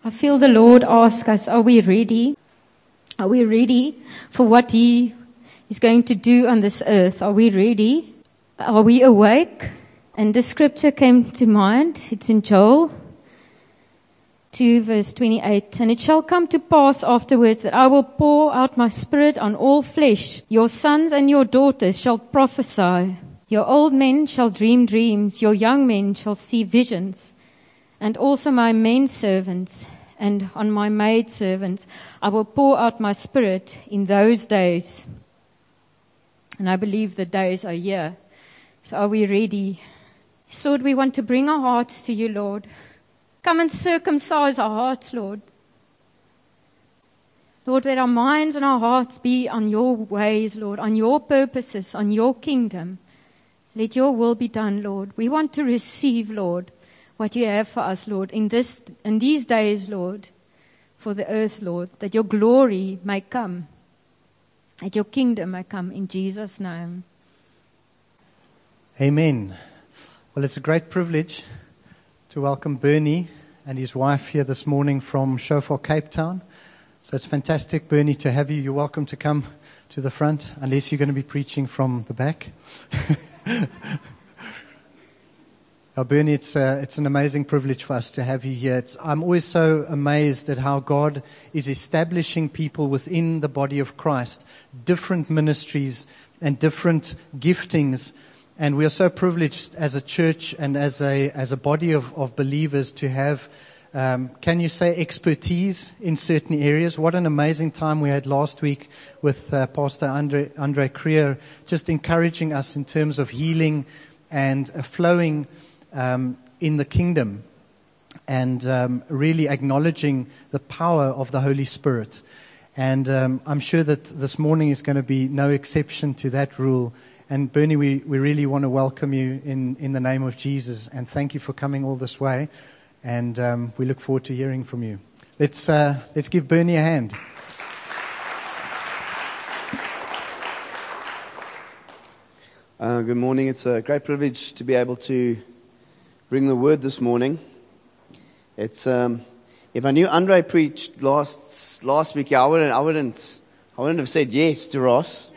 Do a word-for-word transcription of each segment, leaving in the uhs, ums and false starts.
I feel the Lord ask us, are we ready? Are we ready for what He is going to do on this earth? Are we ready? Are we awake? And the scripture came to mind. It's in Joel two verse twenty-eight. And it shall come to pass afterwards that I will pour out my spirit on all flesh. Your sons and your daughters shall prophesy. Your old men shall dream dreams. Your young men shall see visions. And also my men servants and on my maid servants I will pour out my spirit in those days. And I believe the days are here. So are we ready? Yes, Lord, we want to bring our hearts to you, Lord. Come and circumcise our hearts, Lord. Lord, let our minds and our hearts be on your ways, Lord, on your purposes, on your kingdom. Let your will be done, Lord. We want to receive, Lord, what you have for us, Lord, in this, in these days, Lord, for the earth, Lord, that your glory may come, that your kingdom may come in Jesus' name. Amen. Well, it's a great privilege to welcome Bernie and his wife here this morning from Shofar, Cape Town. So it's fantastic, Bernie, to have you. You're welcome to come to the front, unless you're going to be preaching from the back. Now, Bernie, it's, uh, it's an amazing privilege for us to have you here. It's, I'm always so amazed at how God is establishing people within the body of Christ, different ministries and different giftings. And we are so privileged as a church and as a as a body of, of believers to have, um, can you say, expertise in certain areas. What an amazing time we had last week with uh, Pastor Andre, Andre Creer, just encouraging us in terms of healing and uh, flowing um, in the kingdom and um, really acknowledging the power of the Holy Spirit. And um, I'm sure that this morning is going to be no exception to that rule. And Bernie, we, we really want to welcome you in, in the name of Jesus. And thank you for coming all this way. And um, we look forward to hearing from you. Let's, uh, let's give Bernie a hand. Uh, good morning. It's a great privilege to be able to bring the word this morning. It's um, if I knew Andre preached last last week, I wouldn't I wouldn't I wouldn't have said yes to Ross.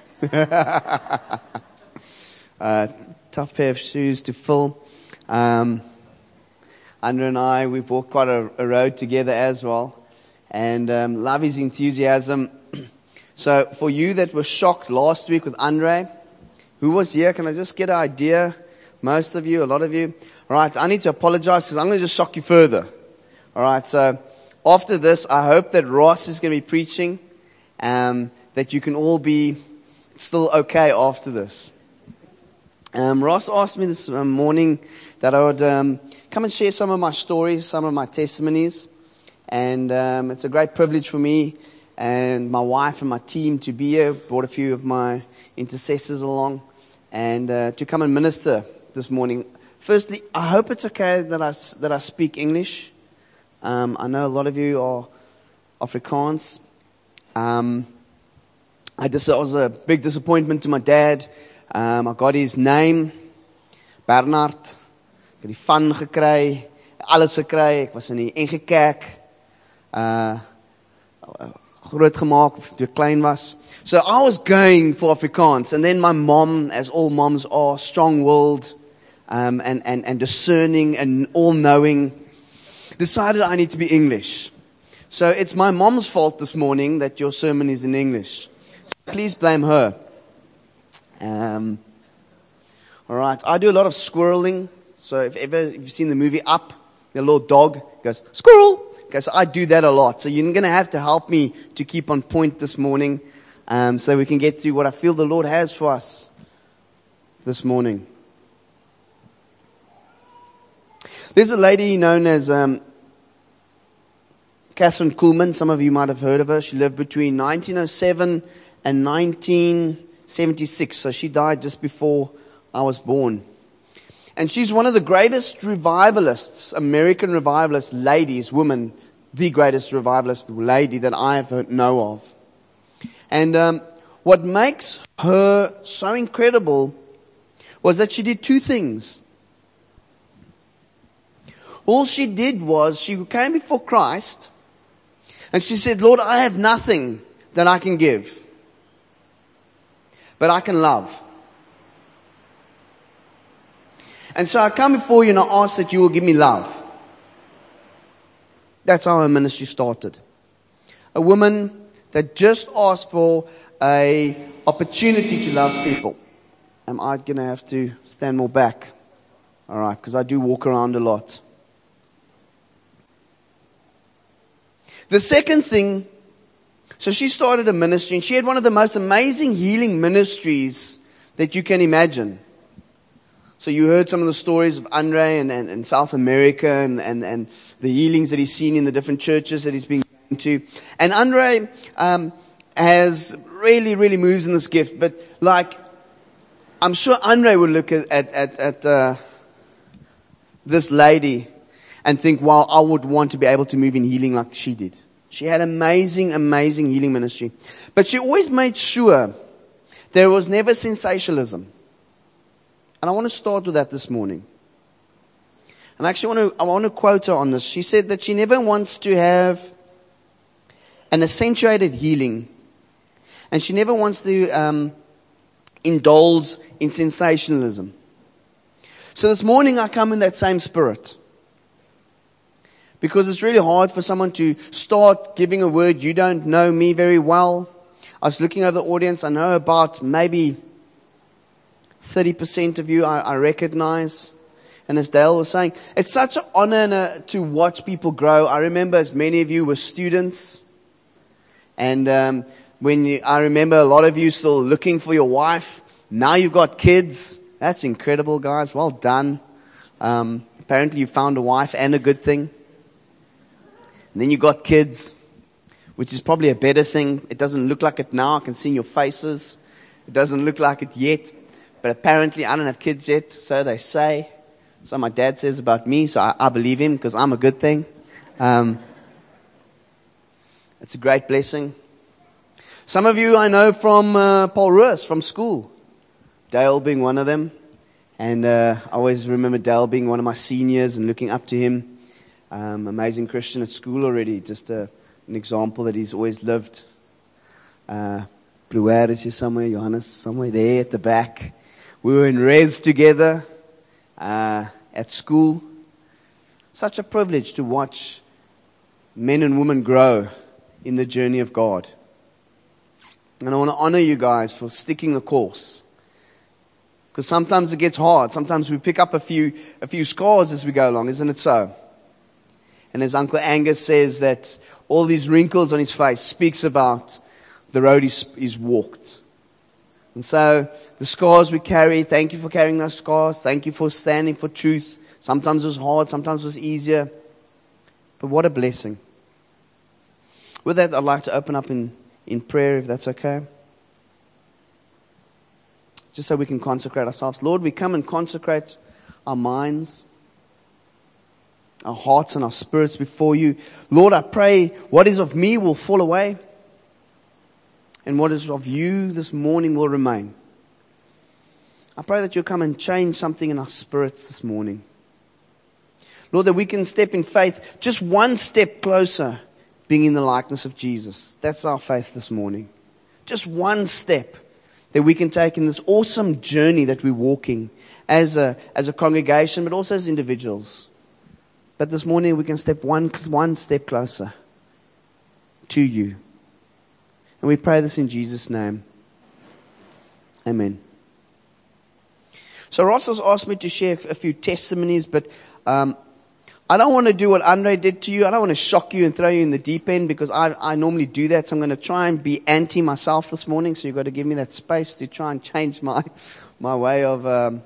uh, tough pair of shoes to fill. Um, Andre and I, we've walked quite a, a road together as well, and um, love his enthusiasm. So for you that were shocked last week with Andre, who was here? Can I just get an idea? Most of you, a lot of you. All right, I need to apologize because I'm going to just shock you further. All right, so after this, I hope that Ross is going to be preaching, um, that you can all be still okay after this. Um, Ross asked me this um, morning that I would um, come and share some of my stories, some of my testimonies, and um, it's a great privilege for me and my wife and my team to be here. Brought a few of my intercessors along, and uh, to come and minister this morning. Firstly, I hope it's okay that I, that I speak English. Um, I know a lot of you are Afrikaans. Um, I just, it was a big disappointment to my dad. Um, I got his name, Bernard. Ek het die van gekry, alles gekry. Ek was in die N G Kerk, uh, groot gemaak toe ek klein was. So I was going for Afrikaans, and then my mom, as all moms are, strong-willed um, and, and, and discerning and all-knowing, decided I need to be English. So it's my mom's fault this morning that your sermon is in English. So please blame her. Um, all right, I do a lot of squirreling. So if ever if you've seen the movie Up, the little dog goes, squirrel. Okay, so I do that a lot. So you're going to have to help me to keep on point this morning, um, so we can get through what I feel the Lord has for us this morning. There's a lady known as um, Catherine Kuhlman. Some of you might have heard of her. She lived between nineteen oh seven and nineteen seventy-six. So she died just before I was born. And she's one of the greatest revivalists, American revivalist ladies, woman, the greatest revivalist lady that I have know of. And um, what makes her so incredible was that she did two things. All she did was she came before Christ And she said, Lord, I have nothing that I can give, but I can love. And so I come before you and I ask that you will give me love. That's how her ministry started. A woman that just asked for an opportunity to love people. Am I going to have to stand more back? All right, because I do walk around a lot. The second thing, so she started a ministry, and she had one of the most amazing healing ministries that you can imagine. So you heard some of the stories of Andre and, and, and South America and, and, and the healings that he's seen in the different churches that he's been going to. And Andre um, has really, really moves in this gift. But like, I'm sure Andre would look at, at, at, at uh, this lady and think, wow, I would want to be able to move in healing like she did. She had amazing, amazing healing ministry. But she always made sure there was never sensationalism. And I want to start with that this morning. And I actually want to, I want to quote her on this. She said that she never wants to have an accentuated healing. And she never wants to um, indulge in sensationalism. So this morning I come in that same spirit. Because it's really hard for someone to start giving a word. You don't know me very well. I was looking over the audience. I know about maybe thirty percent of you I, I recognize. And as Dale was saying, it's such an honor and a, to watch people grow. I remember as many of you were students. And um, when you, I remember a lot of you still looking for your wife. Now you've got kids. That's incredible, guys. Well done. Um, apparently you found a wife and a good thing. And then you got kids, which is probably a better thing. It doesn't look like it now. I can see in your faces. It doesn't look like it yet. But apparently I don't have kids yet, so they say. So my dad says about me, so I, I believe him because I'm a good thing. Um, it's a great blessing. Some of you I know from uh, Paul Ruiz, from school. Dale being one of them. And uh, I always remember Dale being one of my seniors and looking up to him. Um, amazing Christian at school already. Just a, an example that he's always lived. Uh, Bluer is here somewhere. Johannes somewhere there at the back. We were in res together uh, at school. Such a privilege to watch men and women grow in the journey of God. And I want to honor you guys for sticking the course. Because sometimes it gets hard. Sometimes we pick up a few a few scars as we go along, isn't it so? And as Uncle Angus says that all these wrinkles on his face speaks about the road he's, he's walked. And so the scars we carry, thank you for carrying those scars. Thank you for standing for truth. Sometimes it was hard, sometimes it was easier. But what a blessing. With that, I'd like to open up in, in prayer, if that's okay. Just so we can consecrate ourselves. Lord, we come and consecrate our minds, our hearts and our spirits before you. Lord, I pray what is of me will fall away. And what is of you this morning will remain. I pray that you'll come and change something in our spirits this morning. Lord, that we can step in faith just one step closer, being in the likeness of Jesus. That's our faith this morning. Just one step that we can take in this awesome journey that we're walking as a, as a congregation, but also as individuals. But this morning we can step one, one step closer to you. And we pray this in Jesus' name. Amen. So Ross has asked me to share a few testimonies, but um, I don't want to do what Andre did to you. I don't want to shock you and throw you in the deep end because I, I normally do that. So I'm going to try and be anti myself this morning. So you've got to give me that space to try and change my, my way of um,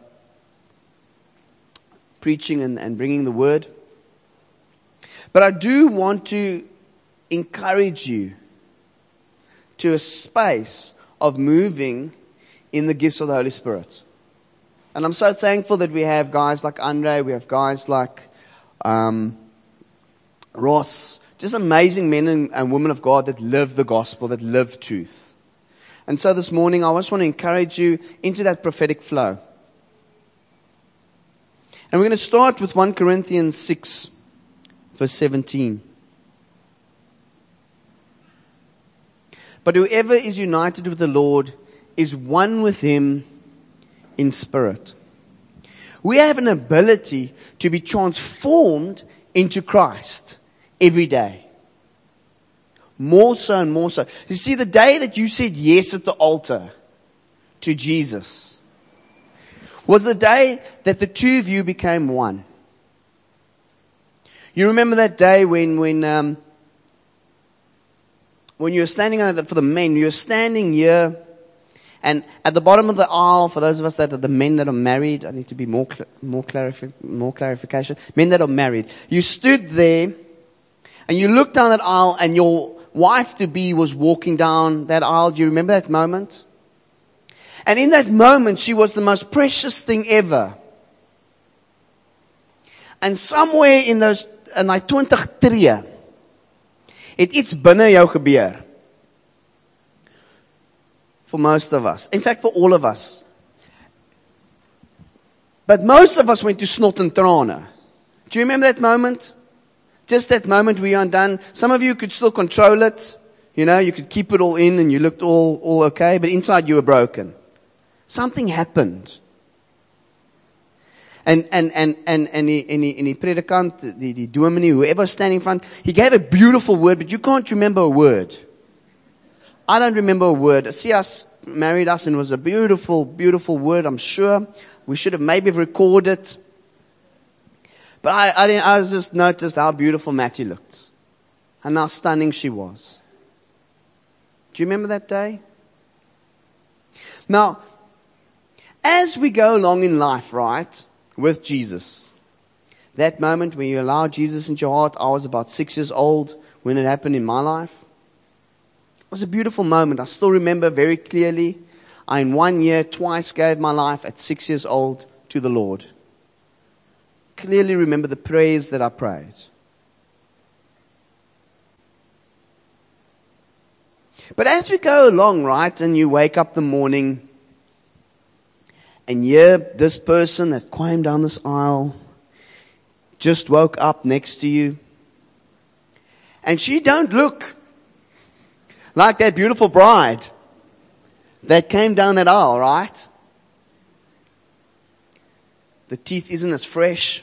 preaching and, and bringing the word. But I do want to encourage you to a space of moving in the gifts of the Holy Spirit. And I'm so thankful that we have guys like Andre, we have guys like um, Ross, just amazing men and, and women of God that live the gospel, that live truth. And so this morning I just want to encourage you into that prophetic flow. And we're going to start with First Corinthians six. Verse seventeen. But whoever is united with the Lord is one with Him in spirit. We have an ability to be transformed into Christ every day. More so and more so. You see, the day that you said yes at the altar to Jesus was the day that the two of you became one. You remember that day when when um, when you were standing on the, for the men, you were standing here, and at the bottom of the aisle, for those of us that are the men that are married, I need to be more cl- more clarifi- more clarification. Men that are married, you stood there, and you looked down that aisle, and your wife-to-be was walking down that aisle. Do you remember that moment? And in that moment, she was the most precious thing ever. And somewhere in those, in my twenty tree, het iets binne jou gebeur. For most of us. In fact, for all of us. But most of us went to snot and trane. Do you remember that moment? Just that moment where you're undone. Some of you could still control it. You know, you could keep it all in and you looked all, all okay. But inside you were broken. Something happened. And, and, and, and, and die, en die, en die predikant, die, die dominee, whoever was standing in front, he gave a beautiful word, but you can't remember a word. I don't remember a word. See us, married us, and it was a beautiful, beautiful word, I'm sure. We should have maybe recorded it. But I, I, didn't, I just noticed how beautiful Mattie looked. And how stunning she was. Do you remember that day? Now, as we go along in life, right, with Jesus, that moment when you allow Jesus into your heart, I was about six years old when it happened in my life. It was a beautiful moment. I still remember very clearly. I, in one year, twice gave my life at six years old to the Lord. Clearly remember the prayers that I prayed. But as we go along, right, and you wake up the morning, and hear this person that climbed down this aisle, just woke up next to you, and she don't look like that beautiful bride that came down that aisle, right? The teeth isn't as fresh.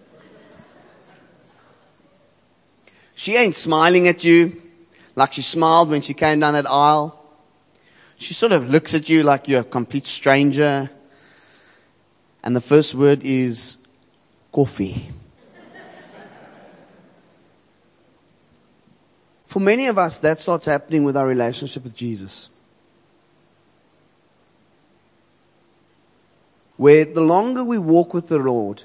She ain't smiling at you like she smiled when she came down that aisle. She sort of looks at you like you're a complete stranger. And the first word is coffee. For many of us, that's what's happening with our relationship with Jesus. Where the longer we walk with the Lord,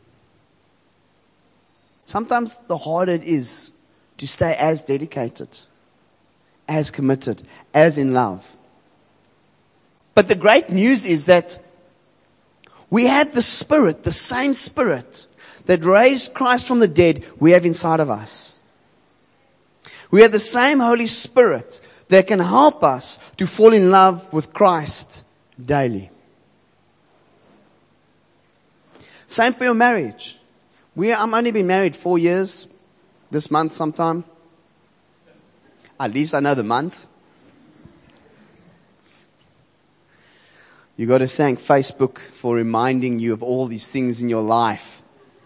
sometimes the harder it is to stay as dedicated, as committed, as in love. But the great news is that we had the Spirit, the same Spirit that raised Christ from the dead, we have inside of us. We have the same Holy Spirit that can help us to fall in love with Christ daily. Same for your marriage. We, I'm only been married four years, this month sometime. At least I know the month. You got to thank Facebook for reminding you of all these things in your life.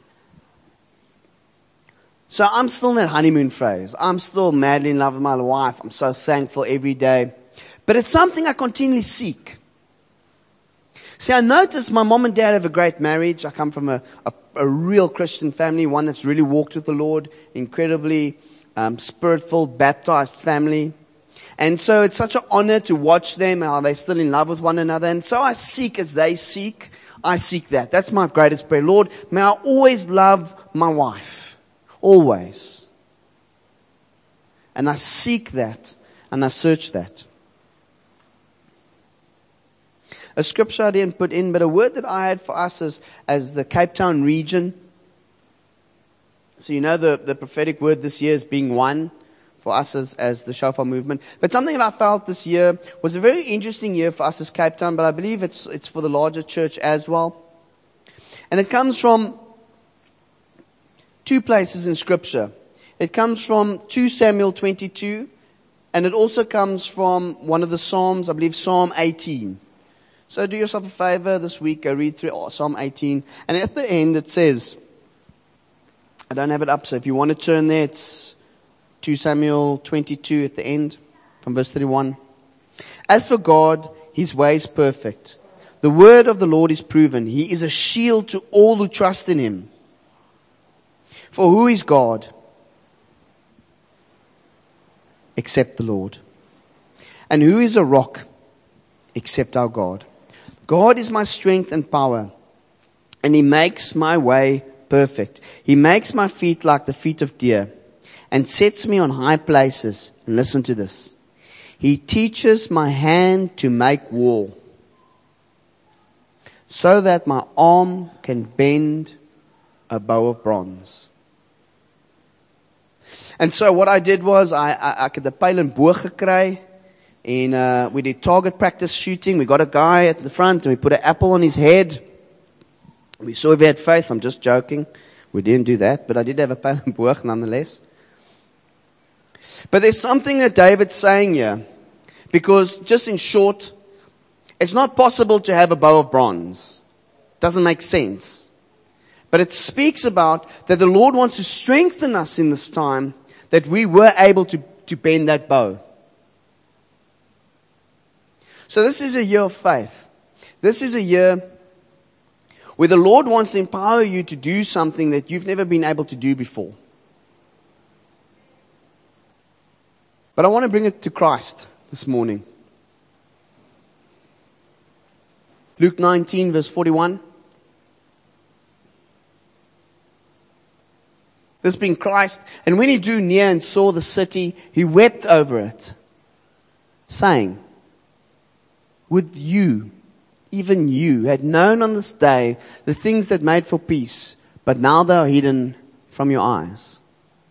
So I'm still in that honeymoon phase. I'm still madly in love with my wife. I'm so thankful every day. But it's something I continually seek. See, I noticed my mom and dad have a great marriage. I come from a, a, a real Christian family, one that's really walked with the Lord, incredibly um, spirit-filled, baptized family. And so it's such an honor to watch them, how they're still in love with one another. And so I seek as they seek. I seek that. That's my greatest prayer. Lord, may I always love my wife. Always. And I seek that. And I search that. A scripture I didn't put in, but a word that I had for us as, as the Cape Town region. So you know the, the prophetic word this year is being one. For us as, as the Shofar movement. But something that I felt this year was a very interesting year for us as Cape Town, but I believe it's it's for the larger church as well. And it comes from two places in Scripture. It comes from Second Samuel twenty-two, And it also comes from one of the Psalms, I believe Psalm eighteen. So do yourself a favor this week, go read through Psalm eighteen. And at the end it says, I don't have it up, so if you want to turn there, it's Second Samuel twenty-two at the end, from verse thirty-one. As for God, His way is perfect. The word of the Lord is proven. He is a shield to all who trust in Him. For who is God except the Lord? And who is a rock except our God? God is my strength and power, and He makes my way perfect. He makes my feet like the feet of deer, and sets me on high places. And listen to this. He teaches my hand to make war, so that my arm can bend a bow of bronze. And so what I did was, I, I, ek het 'n pyl en boog gekry, and uh, we did target practice shooting. We got a guy at the front, and we put an apple on his head. We saw if he had faith. I'm just joking. We didn't do that, but I did have a pyl en boog nonetheless. But there's something that David's saying here, because just in short, it's not possible to have a bow of bronze. Doesn't make sense. But it speaks about that the Lord wants to strengthen us in this time, that we were able to, to bend that bow. So this is a year of faith. This is a year where the Lord wants to empower you to do something that you've never been able to do before. But I want to bring it to Christ this morning. Luke nineteen, verse forty-one. This being Christ, and when He drew near and saw the city, He wept over it, saying, would you, even you, had known on this day the things that made for peace, but now they are hidden from your eyes.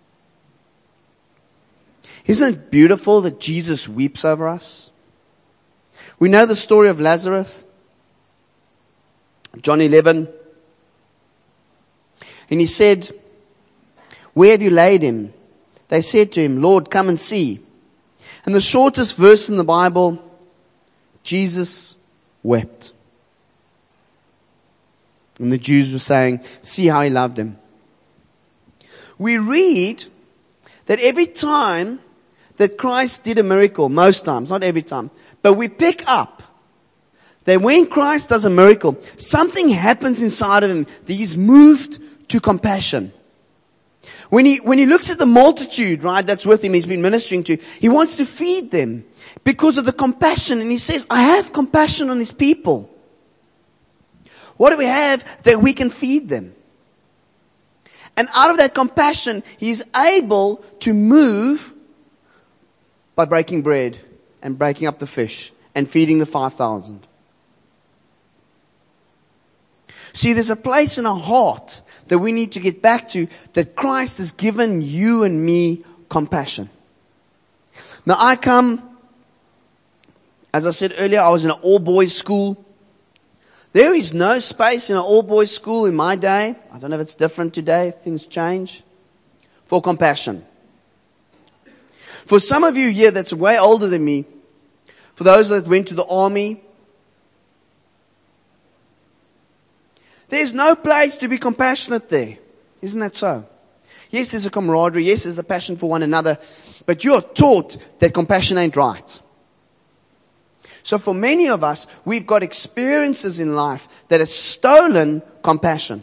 Isn't it beautiful that Jesus weeps over us? We know the story of Lazarus, John eleven. And he said, where have you laid him? They said to him, Lord, come and see. And the shortest verse in the Bible, Jesus wept. And the Jews were saying, see how He loved him. We read that every time that Christ did a miracle, most times, not every time, but we pick up that when Christ does a miracle, something happens inside of Him that He's moved to compassion. When he, when he looks at the multitude, right, that's with Him, He's been ministering to, He wants to feed them because of the compassion. And He says, I have compassion on these people. What do we have that we can feed them? And out of that compassion, He is able to move by breaking bread and breaking up the fish and feeding the five thousand. See, there's a place in our heart that we need to get back to, that Christ has given you and me compassion. Now I come, as I said earlier, I was in an all-boys school. There is no space in an all-boys school in my day. I don't know if it's different today, things change, for compassion. For some of you here that's way older than me, for those that went to the army, there's no place to be compassionate there. Isn't that so? Yes, there's a camaraderie. Yes, there's a passion for one another. But you're taught that compassion ain't right. So for many of us, we've got experiences in life that have stolen compassion.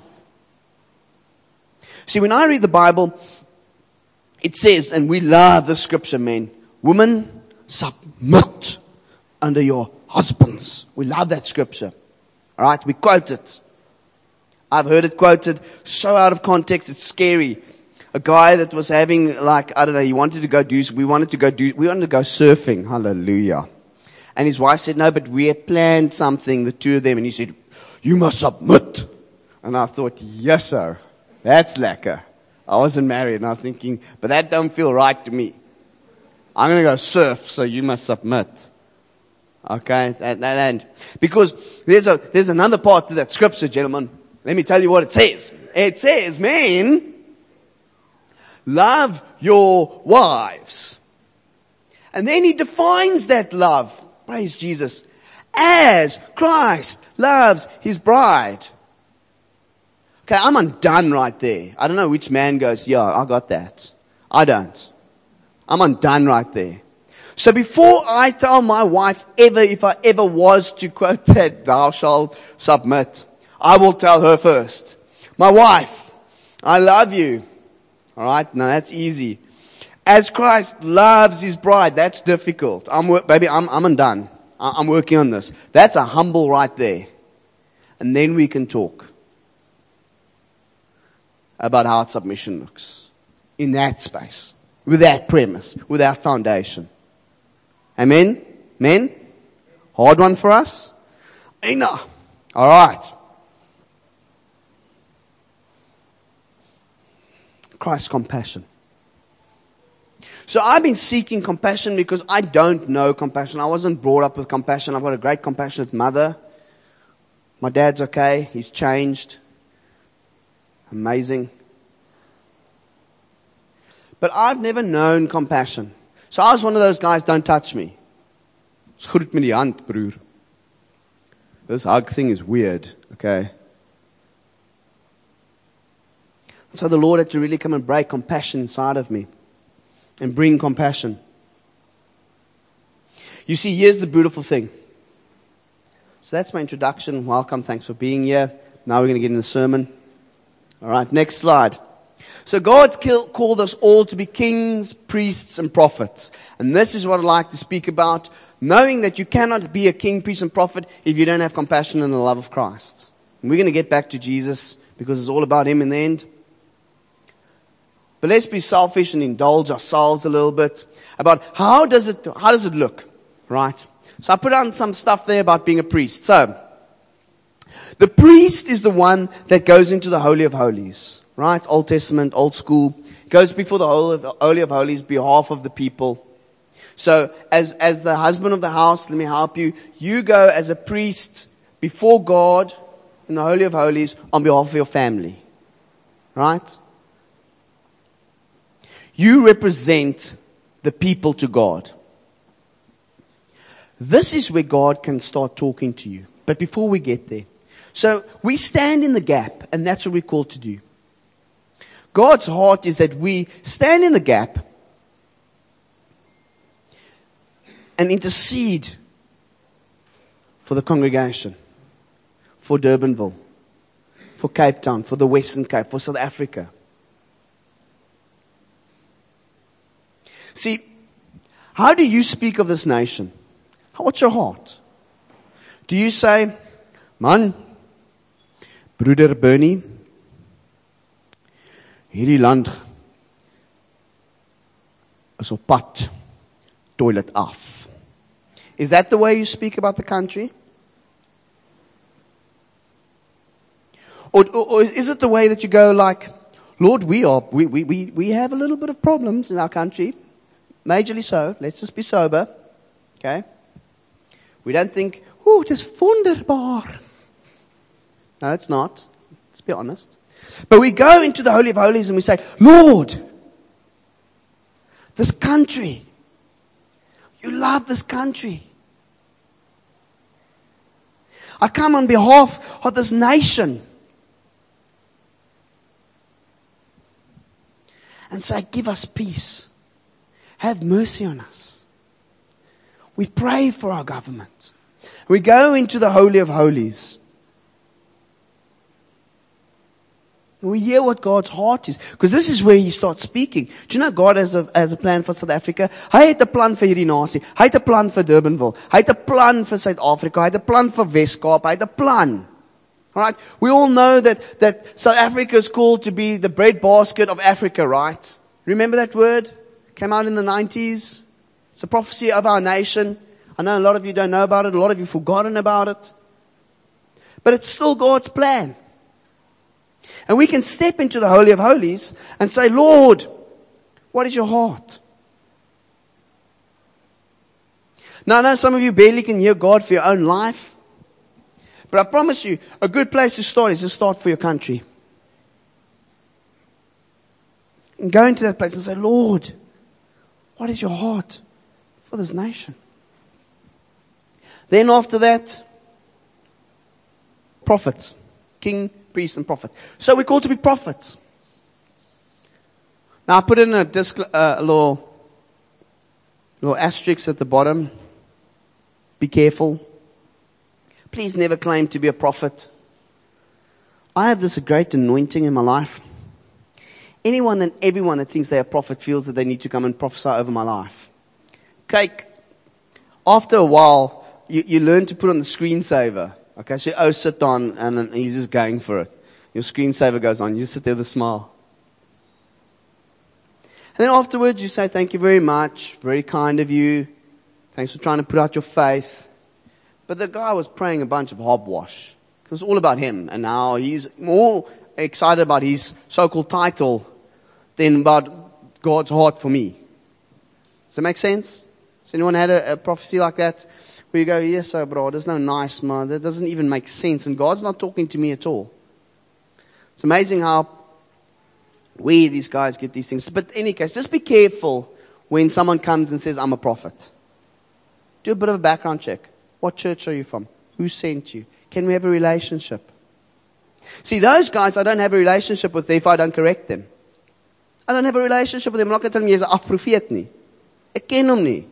See, when I read the Bible, it says, and we love the scripture, man, women, submit under your husbands. We love that scripture. All right, we quote it. I've heard it quoted so out of context, it's scary. A guy that was having, like, I don't know, he wanted to go do, we wanted to go do, we wanted to go surfing. Hallelujah. And his wife said, no, but we had planned something, the two of them. And he said, you must submit. And I thought, yes, sir. That's lekker. I wasn't married, and I was thinking, but that don't feel right to me. I'm going to go surf, so you must submit. Okay? That, that, and because there's a, there's another part to that scripture, gentlemen. Let me tell you what it says. It says, men, love your wives And then he defines that love. Praise Jesus. As Christ loves his bride. Okay, I'm undone right there. I don't know which man goes, yeah, I got that. I don't. I'm undone right there. So before I tell my wife ever, if I ever was to quote that, thou shalt submit, I will tell her first. My wife, I love you. Alright, now that's easy. As Christ loves his bride, that's difficult. I'm, baby, I'm, I'm undone. I'm working on this. That's a humble right there. And then we can talk about how submission looks in that space, with that premise, with that foundation. Amen? Men? Hard one for us? Ina. All right. Christ's compassion. So I've been seeking compassion because I don't know compassion. I wasn't brought up with compassion. I've got a great compassionate mother. My dad's okay. He's changed. Amazing. But I've never known compassion. So I was one of those guys, don't touch me. Schud met die hand, broer. This hug thing is weird, okay? So the Lord had to really come and break compassion inside of me. And bring compassion. You see, here's the beautiful thing. So that's my introduction. Welcome. Thanks for being here. Now we're going to get in the sermon. All right, next slide. So God's called us all to be kings, priests, and prophets. And this is what I'd like to speak about. Knowing that you cannot be a king, priest, and prophet if you don't have compassion and the love of Christ. And we're going to get back to Jesus because it's all about him in the end. But let's be selfish and indulge ourselves a little bit about how does it, how does it look, right? So I put on some stuff there about being a priest. So, the priest is the one that goes into the Holy of Holies, right? Old Testament, old school. Goes before the Holy of Holies, behalf of the people. So, as, as the husband of the house, let me help you. You go as a priest before God in the Holy of Holies on behalf of your family, right? You represent the people to God. This is where God can start talking to you. But before we get there, so we stand in the gap, and that's what we're called to do. God's heart is that we stand in the gap and intercede for the congregation, for Durbanville, for Cape Town, for the Western Cape, for South Africa. See, how do you speak of this nation? What's your heart? Do you say, man, broeder Bernie, hierdie land is op pad, toilet af. Is that the way you speak about the country? Or, or, or is it the way that you go like, Lord, we are, we, we, we, we have a little bit of problems in our country. Majorly so. Let's just be sober. Okay? We don't think, oh, it is wonderbaar. No, it's not. Let's be honest. But we go into the Holy of Holies and we say, Lord, this country, you love this country. I come on behalf of this nation and say, give us peace. Have mercy on us. We pray for our government. We go into the Holy of Holies. And we hear what God's heart is. Because this is where He starts speaking. Do you know God has a, has a plan for South Africa? Hy het 'n plan vir hierdie nasie. Hy het 'n plan vir Durbanville. Hy het 'n plan vir Suid-Afrika. Hy het 'n plan vir Wes-Kaap. Hy het 'n plan. Alright? We all know that, that South Africa is called to be the breadbasket of Africa, right? Remember that word? Came out in the nineties. It's a prophecy of our nation. I know a lot of you don't know about it. A lot of you have forgotten about it. But it's still God's plan. And we can step into the Holy of Holies and say, Lord, what is your heart? Now, I know some of you barely can hear God for your own life. But I promise you, a good place to start is to start for your country. And go into that place and say, Lord, what is your heart for this nation. Then after that, prophets. King, priest, and prophet. So we're called to be prophets. Now I put in a, disc, uh, a little, little asterisk at the bottom. Be careful. Please never claim to be a prophet. I have this great anointing in my life. Anyone and everyone that thinks they're a prophet feels that they need to come and prophesy over my life. Okay, after a while, you, you learn to put on the screensaver. Okay, so oh, sit on, and then he's just going for it. Your screensaver goes on. You sit there with a smile. And then afterwards, you say, thank you very much. Very kind of you. Thanks for trying to put out your faith. But the guy was praying a bunch of hogwash. It was all about him. And now he's more excited about his so-called title than about God's heart for me. Does that make sense? Has anyone had a, a prophecy like that? Where you go, yes, sir, bro, there's no nice, man. That doesn't even make sense. And God's not talking to me at all. It's amazing how where these guys get these things. But in any case, just be careful when someone comes and says, I'm a prophet. Do a bit of a background check. What church are you from? Who sent you? Can we have a relationship? See, those guys, I don't have a relationship with them if I don't correct them. I don't have a relationship with them. I'm not going to tell them, jy's 'n afprofeet nie. Ek ken hom nie.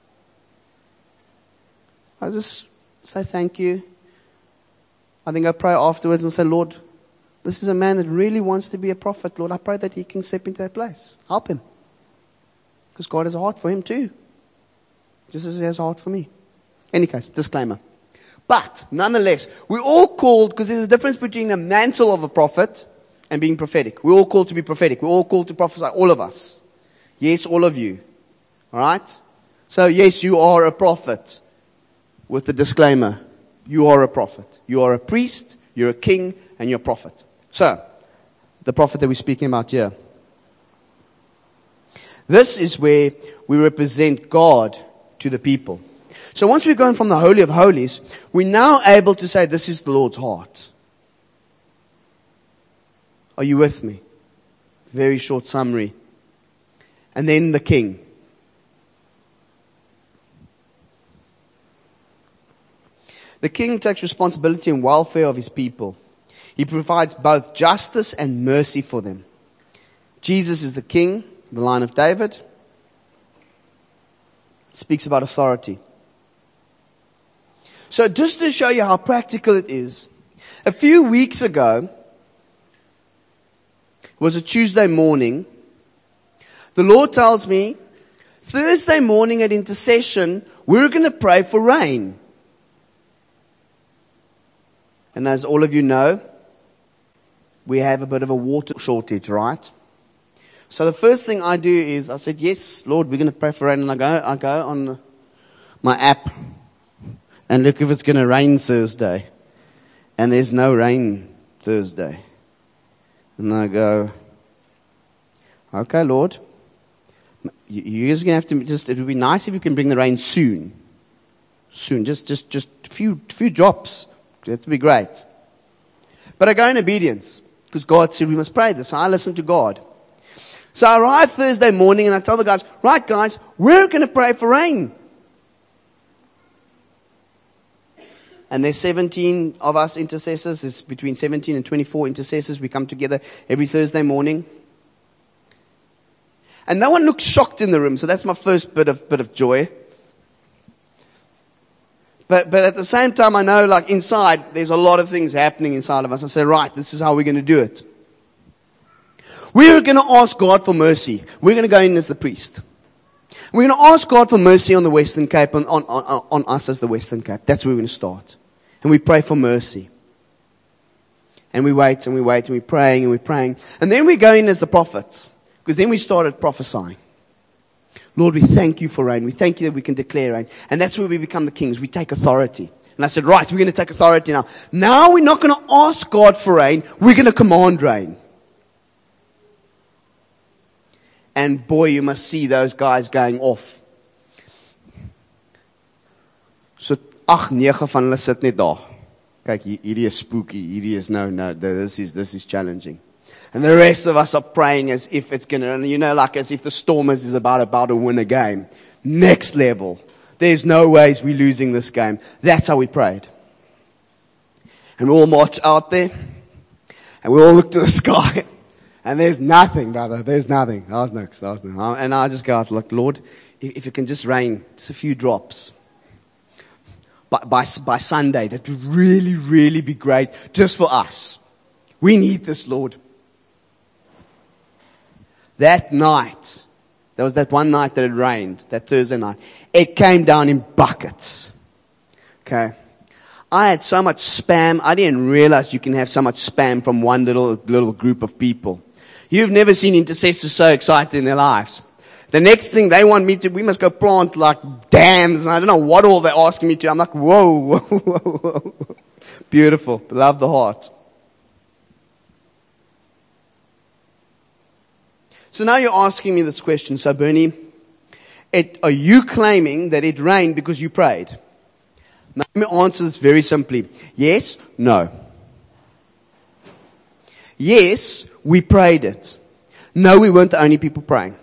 I just say thank you. I think I pray afterwards and say, Lord, this is a man that really wants to be a prophet. Lord, I pray that he can step into that place. Help him. Because God has a heart for him too. Just as he has a heart for me. Any case, disclaimer. But, nonetheless, we're all called, because there's a difference between the mantle of a prophet and being prophetic. We're all called to be prophetic. We're all called to prophesy, all of us. Yes, all of you. Alright? So, yes, you are a prophet. With the disclaimer, you are a prophet. You are a priest, you're a king, and you're a prophet. So, the prophet that we're speaking about here. This is where we represent God to the people. So once we've gone from the Holy of Holies, we're now able to say, this is the Lord's heart. Are you with me? Very short summary. And then the king. The king takes responsibility and welfare of his people. He provides both justice and mercy for them. Jesus is the king, the line of David. It speaks about authority. So just to show you how practical it is, a few weeks ago, it was a Tuesday morning, the Lord tells me, Thursday morning at intercession, we're going to pray for rain. And as all of you know, we have a bit of a water shortage, right? So the first thing I do is, I said, yes, Lord, we're going to pray for rain. And I go, I go on my app and look if it's going to rain Thursday. And there's no rain Thursday. And I go, okay, Lord, you're just going to have to, just, it would be nice if you can bring the rain soon. Soon, just, just, just a few, few drops. That would be great. But I go in obedience, because God said we must pray this. So I listen to God. So I arrive Thursday morning and I tell the guys, right guys, we're going to pray for rain. And there's seventeen of us intercessors. There's between seventeen and twenty-four intercessors. We come together every Thursday morning. And no one looks shocked in the room. So that's my first bit of, bit of joy. But, but at the same time, I know, like, inside, there's a lot of things happening inside of us. I say, right, this is how we're going to do it. We're going to ask God for mercy. We're going to go in as the priest. We're going to ask God for mercy on the Western Cape, on, on, on, on us as the Western Cape. That's where we're going to start. And we pray for mercy. And we wait, and we wait, and we're praying, and we're praying. And then we go in as the prophets. Because then we started prophesying. Lord, we thank you for rain. We thank you that we can declare rain. And that's where we become the kings. We take authority. And I said, right, we're going to take authority now. Now we're not going to ask God for rain. We're going to command rain. And boy, you must see those guys going off. So, ach, nege van hulle sit net daar. Kyk, hierdie is spooky. Hierdie is no, no, this is, this is challenging. And the rest of us are praying as if it's going to, and you know, like as if the storm is about, about to win a game. next level. There's no ways we're losing this game. That's how we prayed. And we all marched out there, and we all looked to the sky, and there's nothing, brother. There's nothing. I was next. I was next. And I just go out, like, Lord, if, if it can just rain, just a few drops. By, by, by Sunday, that would really, really be great just for us. We need this, Lord. That night, there was that one night that it rained, that Thursday night. It came down in buckets. Okay. I had so much spam, I didn't realize you can have so much spam from one little little group of people. You've never seen intercessors so excited in their lives. The next thing they want me to, we must go plant like dams, and I don't know what all they're asking me to. I'm like, whoa, whoa, whoa, whoa. Beautiful. Love the heart. So now you're asking me this question. So Bernie, it, are you claiming that it rained because you prayed? Now, let me answer this very simply. Yes, no. Yes, we prayed it. No, we weren't the only people praying.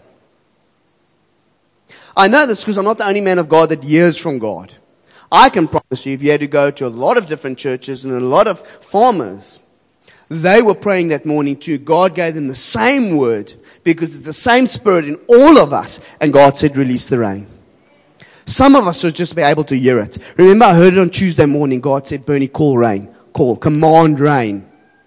I know this because I'm not the only man of God that hears from God. I can promise you, if you had to go to a lot of different churches and a lot of farmers, they were praying that morning too. God gave them the same word because it's the same spirit in all of us. And God said, release the rain. Some of us will just be able to hear it. Remember, I heard it on Tuesday morning. God said, Bernie, call rain. Call, command rain.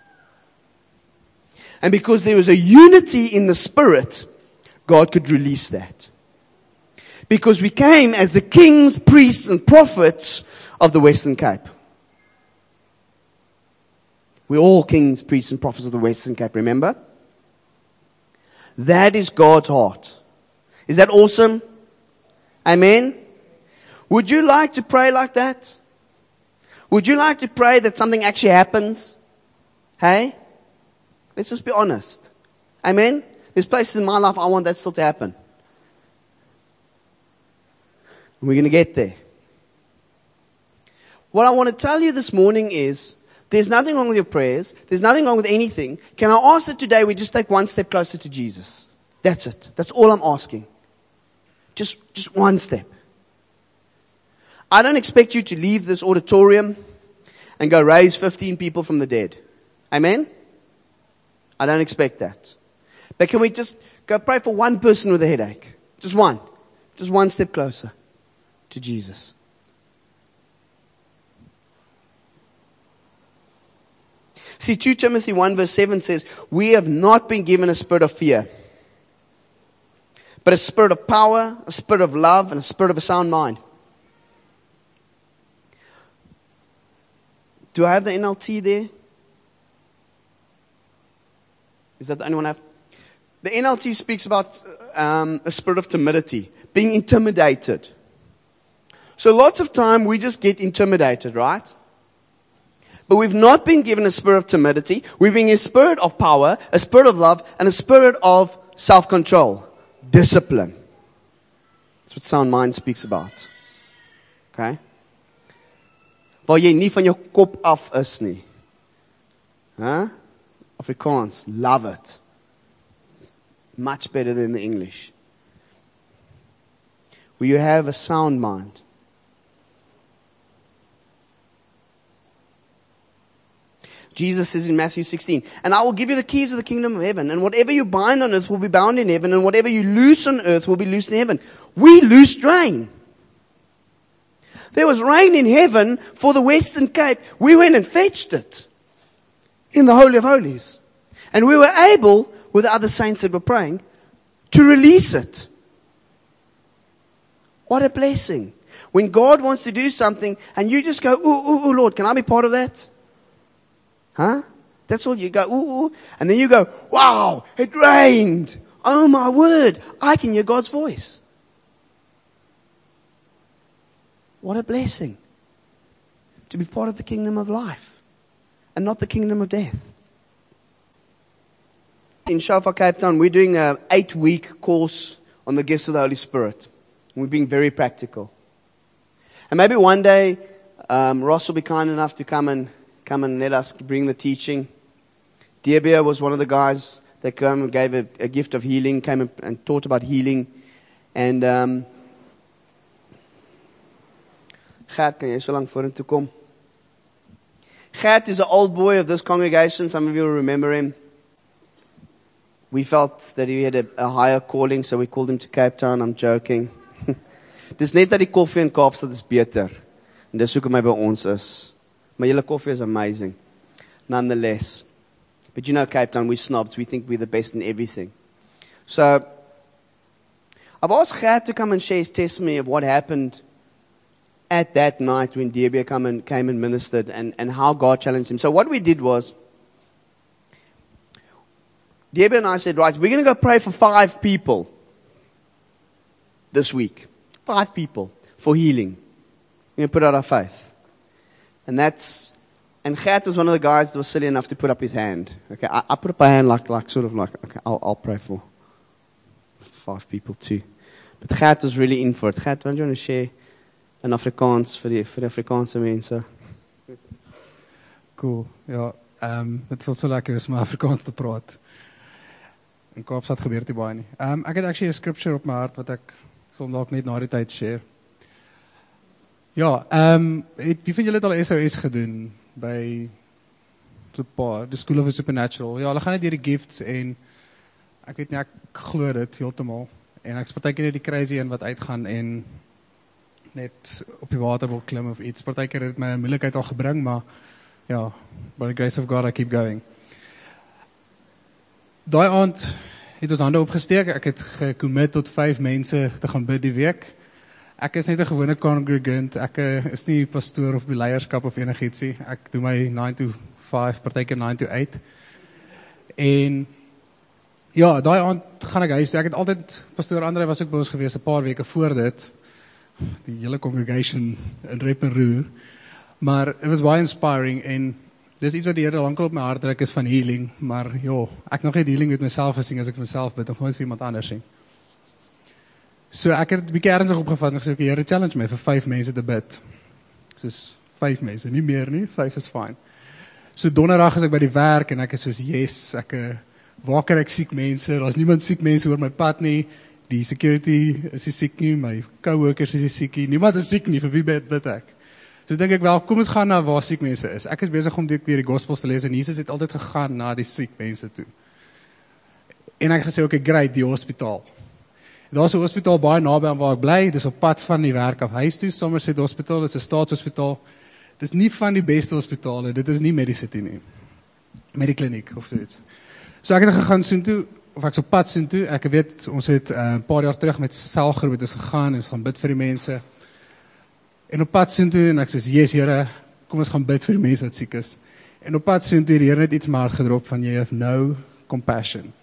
And because there was a unity in the spirit, God could release that. Because we came as the kings, priests, and prophets of the Western Cape. We're all kings, priests, and prophets of the Western Cape, remember? That is God's heart. Is that awesome? Amen? Would you like to pray like that? Would you like to pray that something actually happens? Hey? Let's just be honest. Amen? There's places in my life I want that still to happen. We're going to get there. What I want to tell you this morning is, there's nothing wrong with your prayers. There's nothing wrong with anything. Can I ask that today we just take one step closer to Jesus? That's it. That's all I'm asking. Just, just one step. I don't expect you to leave this auditorium and go raise fifteen people from the dead. Amen? I don't expect that. But can we just go pray for one person with a headache? Just one. Just one step closer to Jesus. See, Second Timothy one verse seven says, we have not been given a spirit of fear, but a spirit of power, a spirit of love, and a spirit of a sound mind. Do I have the N L T there? Is that the only one I have? The N L T speaks about um, a spirit of timidity, being intimidated. So lots of time we just get intimidated, right? But we've not been given a spirit of timidity. We've been given a spirit of power, a spirit of love, and a spirit of self-control, discipline. That's what sound mind speaks about. Okay? Waar jy nie van jou kop af is nie. Huh? Afrikaans, love it. Much better than the English. Where you have a sound mind. Jesus says in Matthew sixteen, and I will give you the keys of the kingdom of heaven, and whatever you bind on earth will be bound in heaven, and whatever you loose on earth will be loosed in heaven. We loosed rain. There was rain in heaven for the Western Cape. We went and fetched it in the Holy of Holies. And we were able, with the other saints that were praying, to release it. What a blessing. When God wants to do something and you just go, ooh, ooh, ooh, Lord, can I be part of that? Huh? That's all you go, ooh, ooh. And then you go, wow, it rained. Oh my word, I can hear God's voice. What a blessing to be part of the kingdom of life and not the kingdom of death. In Shofar Cape Town, we're doing an eight-week course on the gifts of the Holy Spirit. We're being very practical. And maybe one day, um, Ross will be kind enough to come and come and let us bring the teaching. Deabia was one of the guys that came and gave a, a gift of healing, came and taught about healing. And um, Gert, kan jy so lank vorentoe kom? Gert is an old boy of this congregation. Some of you will remember him. We felt that he had a, a higher calling, so we called him to Cape Town. I'm joking. Dis net dat die koffie in Kaapstad is beter. En dis hoekom hy by ons is. Maar julle koffie is amazing. Nonetheless. But you know Cape Town, we're snobs. We think we're the best in everything. So, I've asked Gert to come and share his testimony of what happened at that night when Debbie came and, came and ministered and, and how God challenged him. So what we did was, Debbie and I said, right, we're going to go pray for five people this week. Five people for healing. We're going to put out our faith. And that's, and Gert was one of the guys that was silly enough to put up his hand. Okay, I, I put up my hand like, like sort of like, okay, I'll, I'll pray for five people too. But Gert was really in for it. Gert, why don't you want to share in Afrikaans vir die, vir die Afrikaanse mense? Cool, ja, um, het voelt so lekker is om Afrikaans te praat. In Kaapstad gebeur die baie nie. Um, ek het actually 'n scripture op my hart wat ek soms dalk net na die tyd share. Ja, um, het, wie van julle het al S O S gedoen by so 'n paar, the School of Supernatural? Ja, hulle gaan net deur die gifts en ek weet nie, ek glo dit heeltemal. En ek is partykeer net die crazy een wat uitgaan en net op die water wil klim of iets. Partykeer het my 'n moeilikheid al gebring, maar ja, by the grace of God, I keep going. Daai aand het ons hande opgesteek. Ek het gecommit tot vyf mense te gaan bid die week. Ek is net 'n gewone congregant. Ek is nie pastoor of beleierskap of enigiets nie. Ek doen my nine to five, partykeer nine to eight. En ja, daai aand gaan ek huis toe. Ek het altyd, pastoor Andre was ook by ons gewees 'n paar weke voor dit. Die hele congregation in rep en roer. Maar it was baie inspiring en dis iets wat die Here lankal op my hart druk is van healing, maar ja, ek nog nie healing met myself gesien as ek vir myself bid of nooit vir iemand anders sien. So ek het 'n bietjie ernstig opgevat en gesê, okay, Here, challenge my vir vyf mense te bid. Soos vyf mense, nie meer nie, vyf is fine. So donderdag is ek by die werk en ek is soos, yes, ek waar kry ek siek mense? Daar's niemand siek mense oor my pad nie. Die security is nie siek nie, my co-workers is nie siek nie. Niemand is siek nie, vir wie bid, bid ek? So dink ek wel, kom ons gaan na waar siek mense is. Ek is besig om deur die gospels te lees en Jesus het altyd gegaan na die siek mense toe. En ek gesê, okay, great, die hospitaal. Daar's 'n hospitaal baie naby aan waar ek bly, dis op pad van die werk af huis toe, Somerset Hospitaal, dis 'n staatshospitaal. Dis nie van die beste hospitale, dit is nie Medicity nie. Medikliniek of soets. So ek het gegaan soen toe, of ek so pad soen toe, ek weet, ons het 'n uh, paar jaar terug met selgroep het ons gegaan en ons gaan bid vir die mense. En op pad soen toe, en ek sê, yes, Here, kom ons gaan bid vir die mense wat siek is. En op pad soen toe, die Here net iets maar gedrop van, you have no compassion.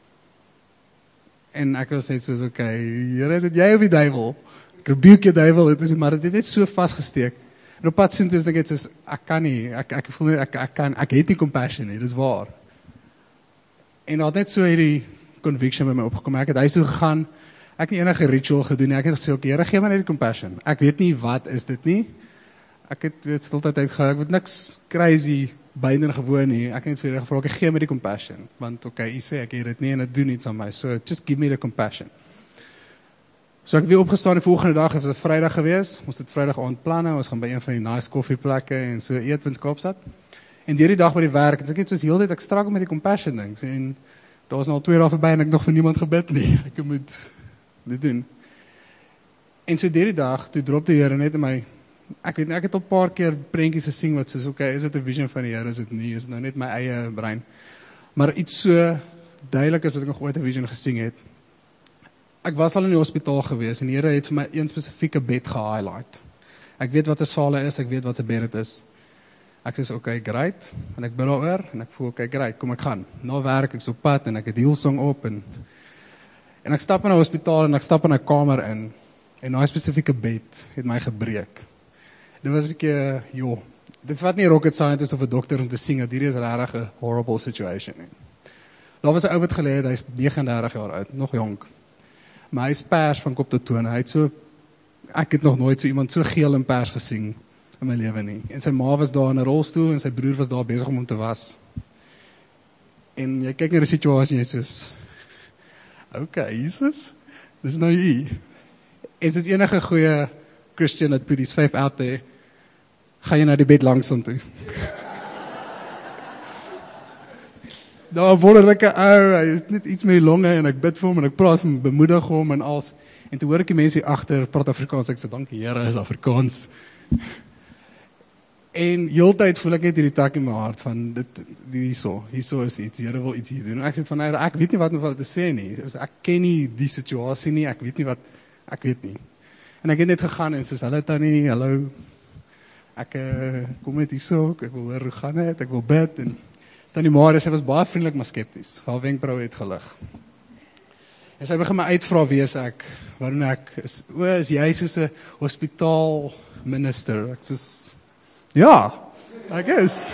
En ek was net soos, okay, Here, is dit jy of die duiwel? Ek rebuke die duiwel, het is, maar dit het net so vastgesteek. En op pad soen toe, is ek net soos, ek kan nie, ek, ek voel nie, ek, ek kan, ek het nie compassion nie, dit is waar. En daar het net so hierdie conviction by my opgekom, ek het huis toe gegaan, ek het nie enige ritual gedoen nie, ek het gesê, okay, Here, gee my net die compassion. Ek weet nie, wat is dit nie? Ek het weet stiltyd uitgehou, ek weet niks crazy, byna gewoon nie. Ek het net vir Here gevra, okay, gee my die compassion. Want, okay, jy sê, ek het dit nie, en het doen iets aan my, so just give me the compassion. So ek het weer opgestaan die volgende dag, het was 'n Vrydag gewees, ons het Vrydag aand planne, ons gaan by een van die nice koffieplekke, en so eet in Kaapstad. En deur die dag by die werk, het ek net soos heel dit, ek struggle met die compassion dings, en daar was nou al twee dae verby, en ek nog vir niemand gebid nie, ek moet dit doen. En so deur die dag, toe drop die Here net in my, ek weet nie, ek het al 'n paar keer prentjies gesien wat soos, okay, is dit 'n vision van die Here, is dit nie, is dit nou net my eie brein. Maar iets so duidelik is wat ek nog ooit 'n vision gesien het. Ek was al in die hospitaal gewees en die Here het vir my een spesifieke bed gehighlight. Ek weet wat 'n sale is, ek weet wat 'n bed dit is. Ek sê, okay, great, en ek bid daaroor, en ek voel, okay, great, kom ek gaan. Na werk, ek is op pad, en ek het Hillsong op, en En ek stap in 'n hospitaal en ek stap in 'n kamer in en daai spesifieke bed het my gebreek. Dit was 'n bietjie, joh, dit vat nie rocket scientist of 'n dokter om te sien dat hierdie is regtig 'n horrible situation nie. Daar was 'n ou wat gelê het, hy's negentig jaar oud, nog jonk. Maar hy's pers van kop tot tone. Hy het so ek het nog nooit so iemand so geel en pers gesien in my lewe nie. En sy ma was daar in 'n rolstoel en sy broer was daar besig om hom te was. En jy kyk na die situasie en jy sê, okay, Jesus, dis nou jy. En soos enige goeie Christian that put his faith out there, ga jy na die bed langsaan toe. Daar wonderlike ou, hy is net iets met die longe en ek bid vir hom en ek praat vir hom, bemoedig hom en als. En toe hoor ek die mense hier agter praat Afrikaans, ek sê dankie Here, is Afrikaans. En heeltyd voel ek net hierdie tak in my hart van dit hierso, hierso is iets, Here wil iets hier doen. En ek sê van Here, ek weet nie wat om vir te sê nie. Dus ek ken nie die situasie nie, ek weet nie wat ek weet nie. En ek het net gegaan en soos hallo tannie, hallo. Ek uh, kom net hierso, ek wil hoor hoe gaan dit, ek wil bid en tannie Marie, sy was baie vriendelik maar skepties. Haar wenkbrauwe het gelig. En sy begin my uitvra wie is ek, waarom ek is, o, is jy soos 'n hospitaalminister? Ek soos, ja, ek is.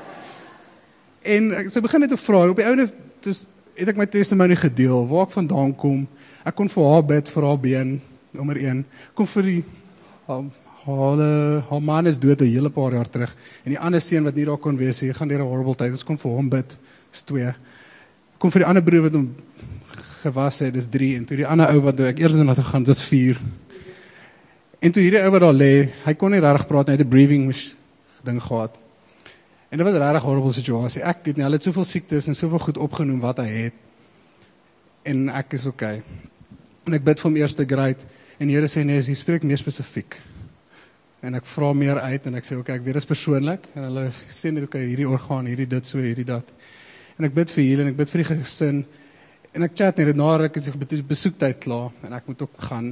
En ek, sy begin net te vra, op die ouene, dus het ek my testimony gedeel, waar ek vandaan kom, ek kon vir haar bid, vir haar been, nommer een, kom vir die, haar, haar, haar man is dood 'n hele paar jaar terug, en die ander seun wat nie daar kon wees, hy gaan deur 'n horrible tyd, ons kon vir hom bid, is twee, kom vir die ander broer wat hom gewas het, dis drie, en toe die ander ou wat ek eers na toe gaan, dis vier. En toe hierdie ou wat daar lê, hy kon nie regtig praat, hy het 'n breathing ding gehad. En dit was 'n regtig horrible situasie. Ek weet nie, hulle het soveel siektes en soveel goed opgenoem wat hy het. En ek is okay. En ek bid vir hom eerste great, en die Here sê nee, jy spreek meer spesifiek. En ek vra meer uit, en ek sê, okay, ek weet, dit is persoonlik, en hulle sê net, okay, hierdie orgaan, hierdie dit, so, hierdie dat. En ek bid vir julle, en ek bid vir die gesin, en ek chat net, na ek is die besoektyd klaar, en ek moet ook gaan.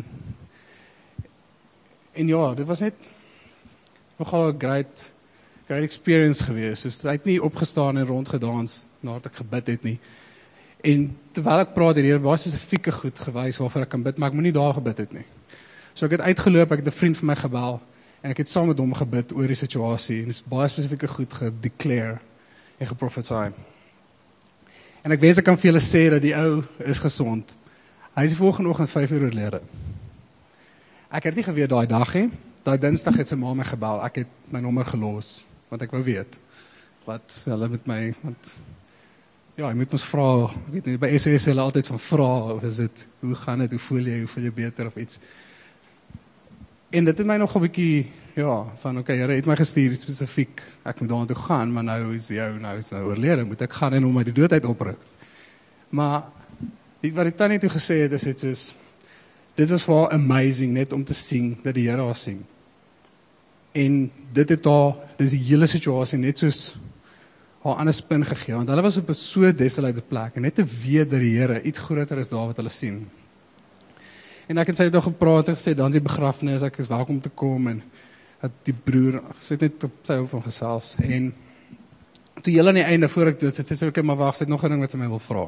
En ja, dit was net nogal 'n great, great experience gewees. Dus hy het nie opgestaan en rondgedans, nadat ek gebid het nie. En terwyl ek praat, hier was spesifieke goed gewys waarvoor ek kan bid, maar ek moet nie daar gebid het nie. So ek het uitgeloop, ek het 'n vriend van my gebel, en ek het saam met hom gebid oor die situasie, en dus baie spesifieke goed gedeclare en geprofesaai. En ek weet ek kan vir julle sê dat die ou is gesond. Hy is die volgende oggend vyf uur oorlede. Ek het nie geweet daai dag nie. Daai Dinsdag het sy ma my gebel. Ek het my nommer gelos, want ek wou weet wat hulle met my, want ja, jy moet ons vra, ek weet nie, by S O S hulle altyd van vra, of is dit, hoe gaan dit, hoe voel jy, hoe voel jy beter, of iets. En dit het my nog 'n bietjie, ja, van oké, okay, Here het my gestuur spesifiek, ek moet daartoe gaan, maar nou is jou, nou is nou oorlede, moet ek gaan en hom uit die dood uit opruk. Maar, die, wat die tannie toe gesê het, is dit soos, dit was vir haar amazing, net om te sien, dat die Here haar sien. En dit het haar, dit is die hele situasie, net soos haar ander spin gegee, want hulle was op 'n so desolate plek, en net te weet dat die Here iets groter is daar wat hulle sien. En ek het sy het nog gepraat, en gesê, dan is die begrafnis, ek is welkom te kom, en dat die broer, sy het net op sy hoofd van gesels, en toe heel aan die einde, voor ek dood, sy het sê, okay, maar wacht, sy het nog 'n ding wat sy my wil vra.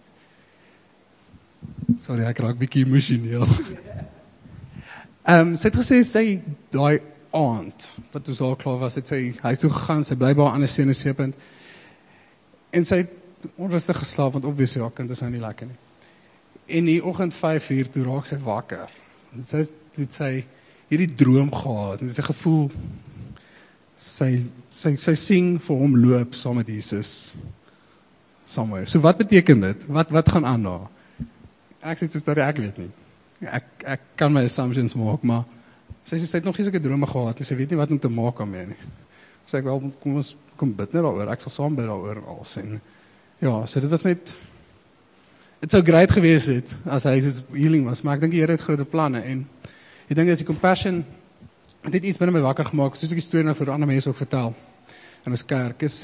Sorry, ek raak bietjie emosioneel. um, sy het gesê, sy, daai aand, wat ons al klaar was, het sy, hy het toe gegaan, sy bly by haar ander senuseepunt, en sy het onrustig geslaap, want obviously, haar kind is nou nie lekker nie. En die oggend vyf uur, toe raak sy wakker. En sy het sy hierdie droom gehad, en sy gevoel, sy, sy, sy sing vir hom loop, saam met Jesus, somewhere. So wat beteken dit? Wat, wat gaan aan daar? Ek sê, soos dat ek weet nie. Ek, ek kan my assumptions maak, maar sy sê, sy het nog nie sulke drome gehad, en sy weet nie wat om te maak aan my nie. Sy sê, ek wel, kom ons, kom bid net daaroor, ek sal saam bid daaroor en alles. En ja, so dit was net, het sou great gewees het, as hy soos healing was, maar ek dink die Here het groter planne, en ek dink as die compassion, het het iets binne my wakker gemaak, soos ek die storie nou vir ander mense ook vertel, in ons kerk, is,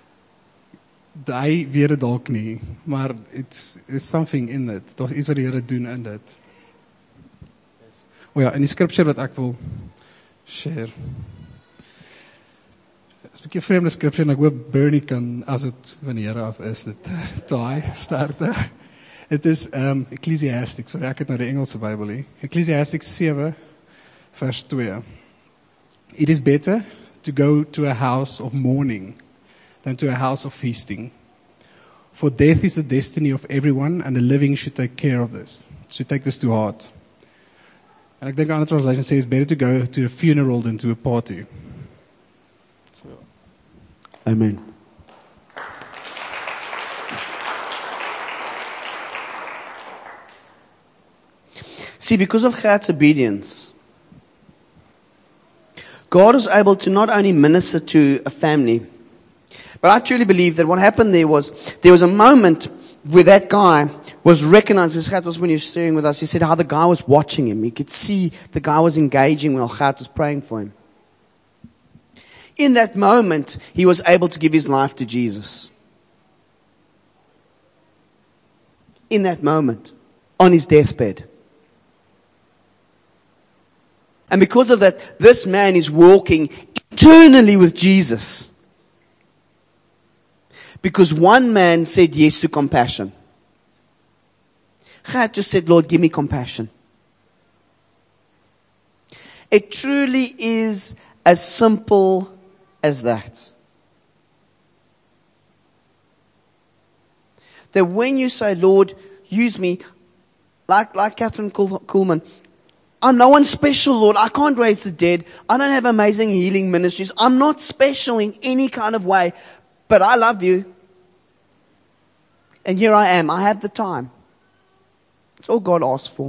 hy weet het dalk nie, maar it's, it's something in it, daar is iets wat die Here doen in dit. O ja, en die scripture wat ek wil share, is 'n bietjie vreemde scripture, en ek hoop Bernie kan, as het van die Here af is, dit taai, starte. Het is um, Ecclesiastes, sorry, ek het nou die Engelse Bybel hier. Ecclesiastes seven, vers two. It is better to go to a house of mourning than to a house of feasting. For death is the destiny of everyone, and the living should take care of this. Should take this to heart. And ek dink ander translation says, it's better to go to a funeral than to a party. So, Amen. See, because of God's obedience, God was able to not only minister to a family, but I truly believe that what happened there was, there was a moment where that guy was recognized. This was when he was sharing with us. He said how the guy was watching him. He could see the guy was engaging while Gert was praying for him. In that moment, he was able to give his life to Jesus. In that moment, on his deathbed. And because of that, this man is walking eternally with Jesus. Because one man said yes to compassion. Gert just said, Lord, give me compassion. It truly is as simple as that. That when you say, Lord, use me, like, like Catherine Kuhlman, I'm no one special, Lord. I can't raise the dead. I don't have amazing healing ministries. I'm not special in any kind of way, but I love you. And here I am. I have the time. It's all God asks for.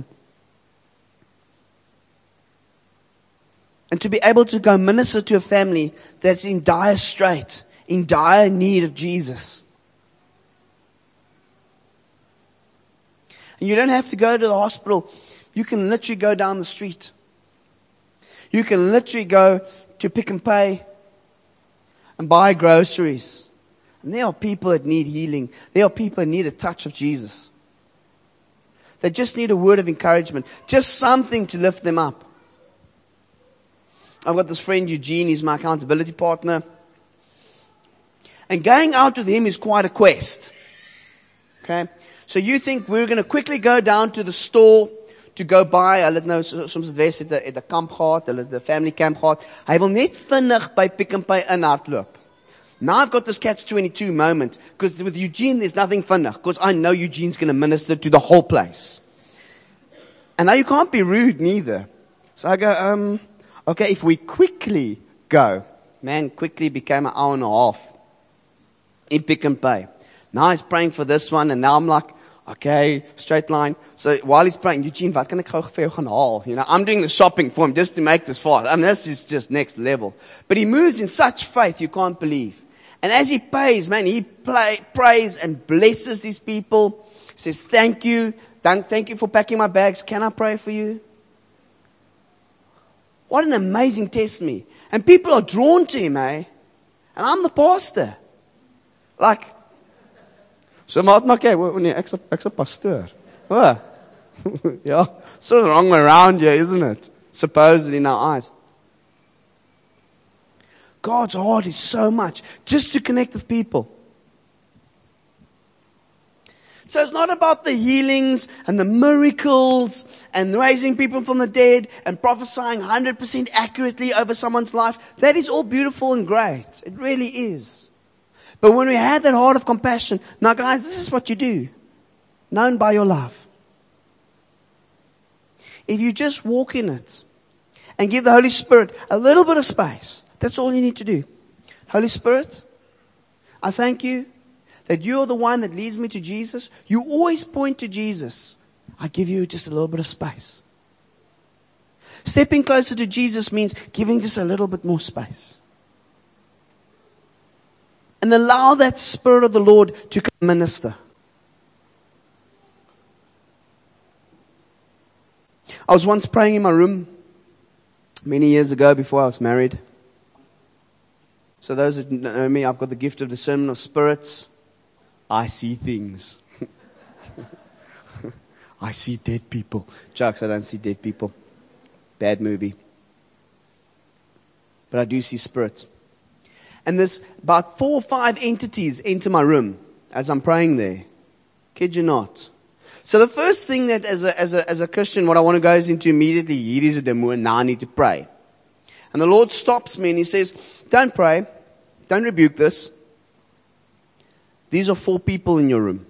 And to be able to go minister to a family that's in dire strait, in dire need of Jesus. And you don't have to go to the hospital. You can literally go down the street. You can literally go to Pick n Pay and buy groceries. And there are people that need healing. There are people that need a touch of Jesus. They just need a word of encouragement. Just something to lift them up. I've got this friend, Eugene. He's my accountability partner. And going out with him is quite a quest. Okay? So you think we're going to quickly go down to the store to go buy, hulle het nou soms het wees het 'n het 'n kamp gehad, hulle het 'n family camp gehad. Hy wil net vinnig by Pick n Pay inhardloop. Now I've got this catch twenty-two moment, because with Eugene there's nothing vinnig, because I know Eugene's going to minister to the whole place. And now you can't be rude neither. So I go, um, okay, if we quickly go, man, quickly became an hour and a half in Pick n Pay. Now he's praying for this one, and now I'm like, okay, straight line. So while he's praying, Eugene, wat kan ek gou vir jou gaan haal? You know, I'm doing the shopping for him just to make this fast. I mean, this is just next level. But he moves in such faith you can't believe. And as he pays, man, he play, prays and blesses these people. Says, thank you. Thank, thank you for packing my bags. Can I pray for you? What an amazing testimony. And people are drawn to him, eh? And I'm the pastor. Like, so maat maak jy, nee, ek's 'n ek's 'n pastoor. Oh. Yeah, sort of wrong around you, isn't it? Supposedly in our eyes. God's heart is so much just to connect with people. So it's not about the healings and the miracles and raising people from the dead and prophesying one hundred percent accurately over someone's life. That is all beautiful and great. It really is. But when we have that heart of compassion, now guys, this is what you do. Known by your love. If you just walk in it and give the Holy Spirit a little bit of space, that's all you need to do. Holy Spirit, I thank you that you're the one that leads me to Jesus. You always point to Jesus. I give you just a little bit of space. Stepping closer to Jesus means giving just a little bit more space. And allow that Spirit of the Lord to minister. I was once praying in my room many years ago before I was married. So those that know me, I've got the gift of discernment of spirits. I see things. I see dead people. Jokes, I don't see dead people. Bad movie. But I do see spirits. And there's about four or five entities enter my room as I'm praying there. Kid you not. So the first thing that as a, as a, as a Christian, what I want to go into immediately, here is a demo, and now I need to pray. And the Lord stops me and He says, don't pray. Don't rebuke this. These are four people in your room.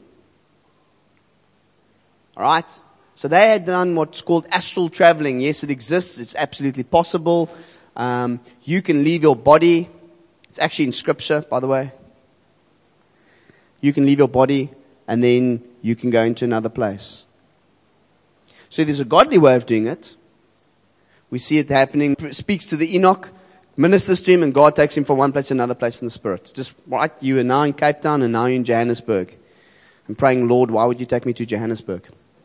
Alright? So they had done what's called astral traveling. Yes, it exists. It's absolutely possible. Um, you can leave your body. It's actually in Scripture, by the way. You can leave your body and then you can go into another place. So there's a godly way of doing it. We see it happening. It speaks to the Enoch Ministers to him, and God takes him from one place to another place in the Spirit. Just right, you are now in Cape Town and now you're in Johannesburg. I'm praying, Lord, why would you take me to Johannesburg?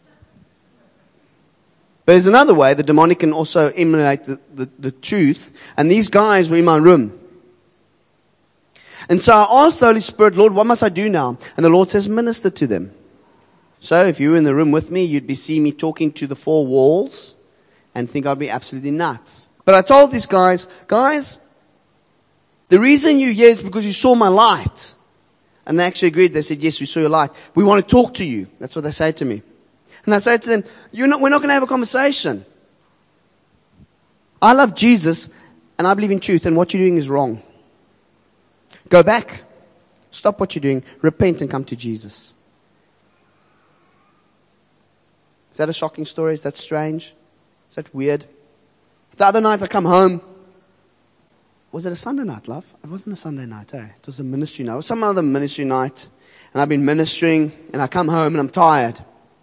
But there's another way. The demonic can also emulate the, the, the truth. And these guys were in my room. And so I asked the Holy Spirit, Lord, what must I do now? And the Lord says, minister to them. So if you were in the room with me, you'd be seeing me talking to the four walls and think I'd be absolutely nuts. But I told these guys, guys, the reason you're here is because you saw my light. And they actually agreed. They said, yes, we saw your light. We want to talk to you. That's what they say to me. And I say to them, You're not, we're not going to have a conversation. I love Jesus and I believe in truth, and what you're doing is wrong. Go back. Stop what you're doing. Repent and come to Jesus. Is that a shocking story? Is that strange? Is that weird? The other night I come home. Was it a Sunday night, love? It wasn't a Sunday night, eh? It was a ministry night. It was some other ministry night. And I've been ministering, and I come home and I'm tired.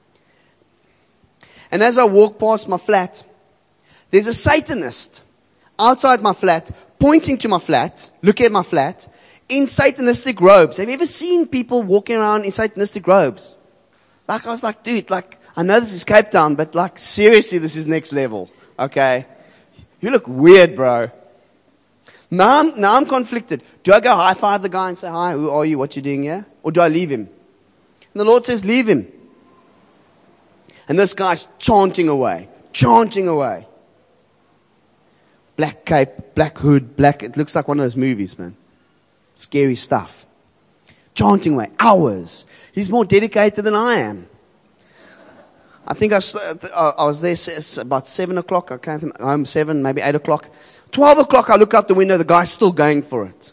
And as I walk past my flat, there's a Satanist outside my flat, pointing to my flat, looking at my flat, in Satanistic robes. Have you ever seen people walking around in Satanistic robes? Like, I was like, dude, like, I know this is Cape Town, but like, seriously, this is next level. Okay? You look weird, bro. Now I'm, now I'm conflicted. Do I go high five the guy and say, hi, who are you? What you doing here? Or do I leave him? And the Lord says, leave him. And this guy's chanting away, chanting away. Black cape, black hood, black, it looks like one of those movies, man. Scary stuff. Chanting away, hours. He's more dedicated than I am. I think I, I was there about seven o'clock. I came home seven, maybe eight o'clock. Twelve o'clock, I look out the window, the guy's still going for it.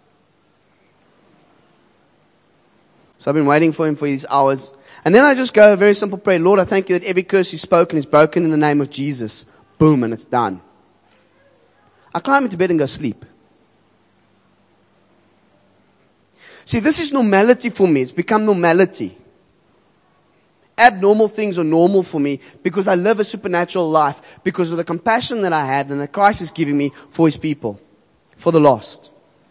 So I've been waiting for him for these hours. And then I just go a very simple prayer. Lord, I thank you that every curse he's spoken is broken in the name of Jesus. Boom, and it's done. I climb into bed and go sleep. See, this is normality for me. It's become normality. Abnormal things are normal for me because I live a supernatural life because of the compassion that I had and that Christ is giving me for his people, for the lost.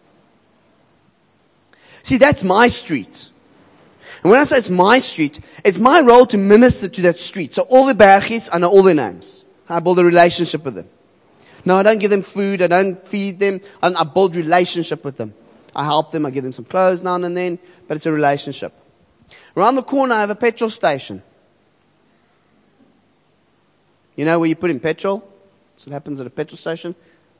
See, that's my street. And when I say it's my street, it's my role to minister to that street. So all the Bergies, I know all their names. I build a relationship with them. No, I don't give them food. I don't feed them. I, I build relationship with them. I help them. I give them some clothes now and then. But it's a relationship. Around the corner, I have a petrol station. You know where you put in petrol? That's what happens at a petrol station.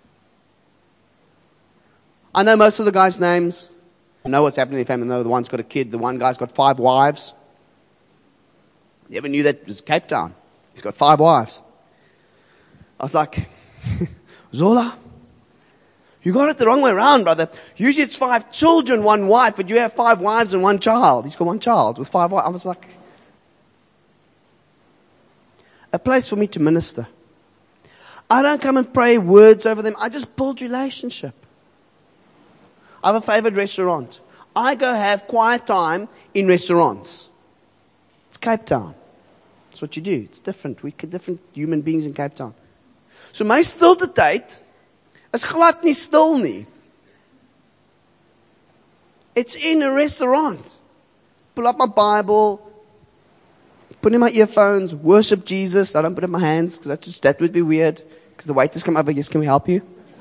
I know most of the guys' names. I know what's happening in the family. I know the one's got a kid. The one guy's got five wives. You ever knew that it was Cape Town? He's got five wives. I was like, Zola, you got it the wrong way around, brother. Usually it's five children, one wife, but you have five wives and one child. He's got one child with five wives. I was like, a place for me to minister. I don't come and pray words over them. I just build relationship. I have a favorite restaurant. I go have quiet time in restaurants. It's Cape Town. That's what you do. It's different. We're different human beings in Cape Town. So my stilte tyd is glad nie stil nie. It's in a restaurant. Pull up my Bible, put in my earphones, worship Jesus. I don't put in my hands because that just that would be weird. Because the waiters come over, yes, can we help you?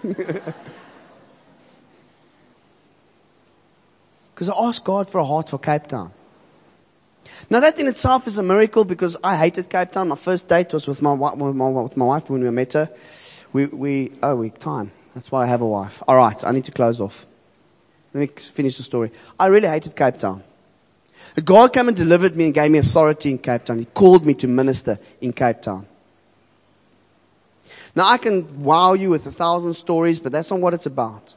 Because I asked God for a heart for Cape Town. Now that in itself is a miracle because I hated Cape Town. My first date was with my, with my, with my wife when we met her. We, we, oh, we, time. That's why I have a wife. All right, I need to close off. Let me finish the story. I really hated Cape Town. God came and delivered me and gave me authority in Cape Town. He called me to minister in Cape Town. Now I can wow you with a thousand stories, but that's not what it's about.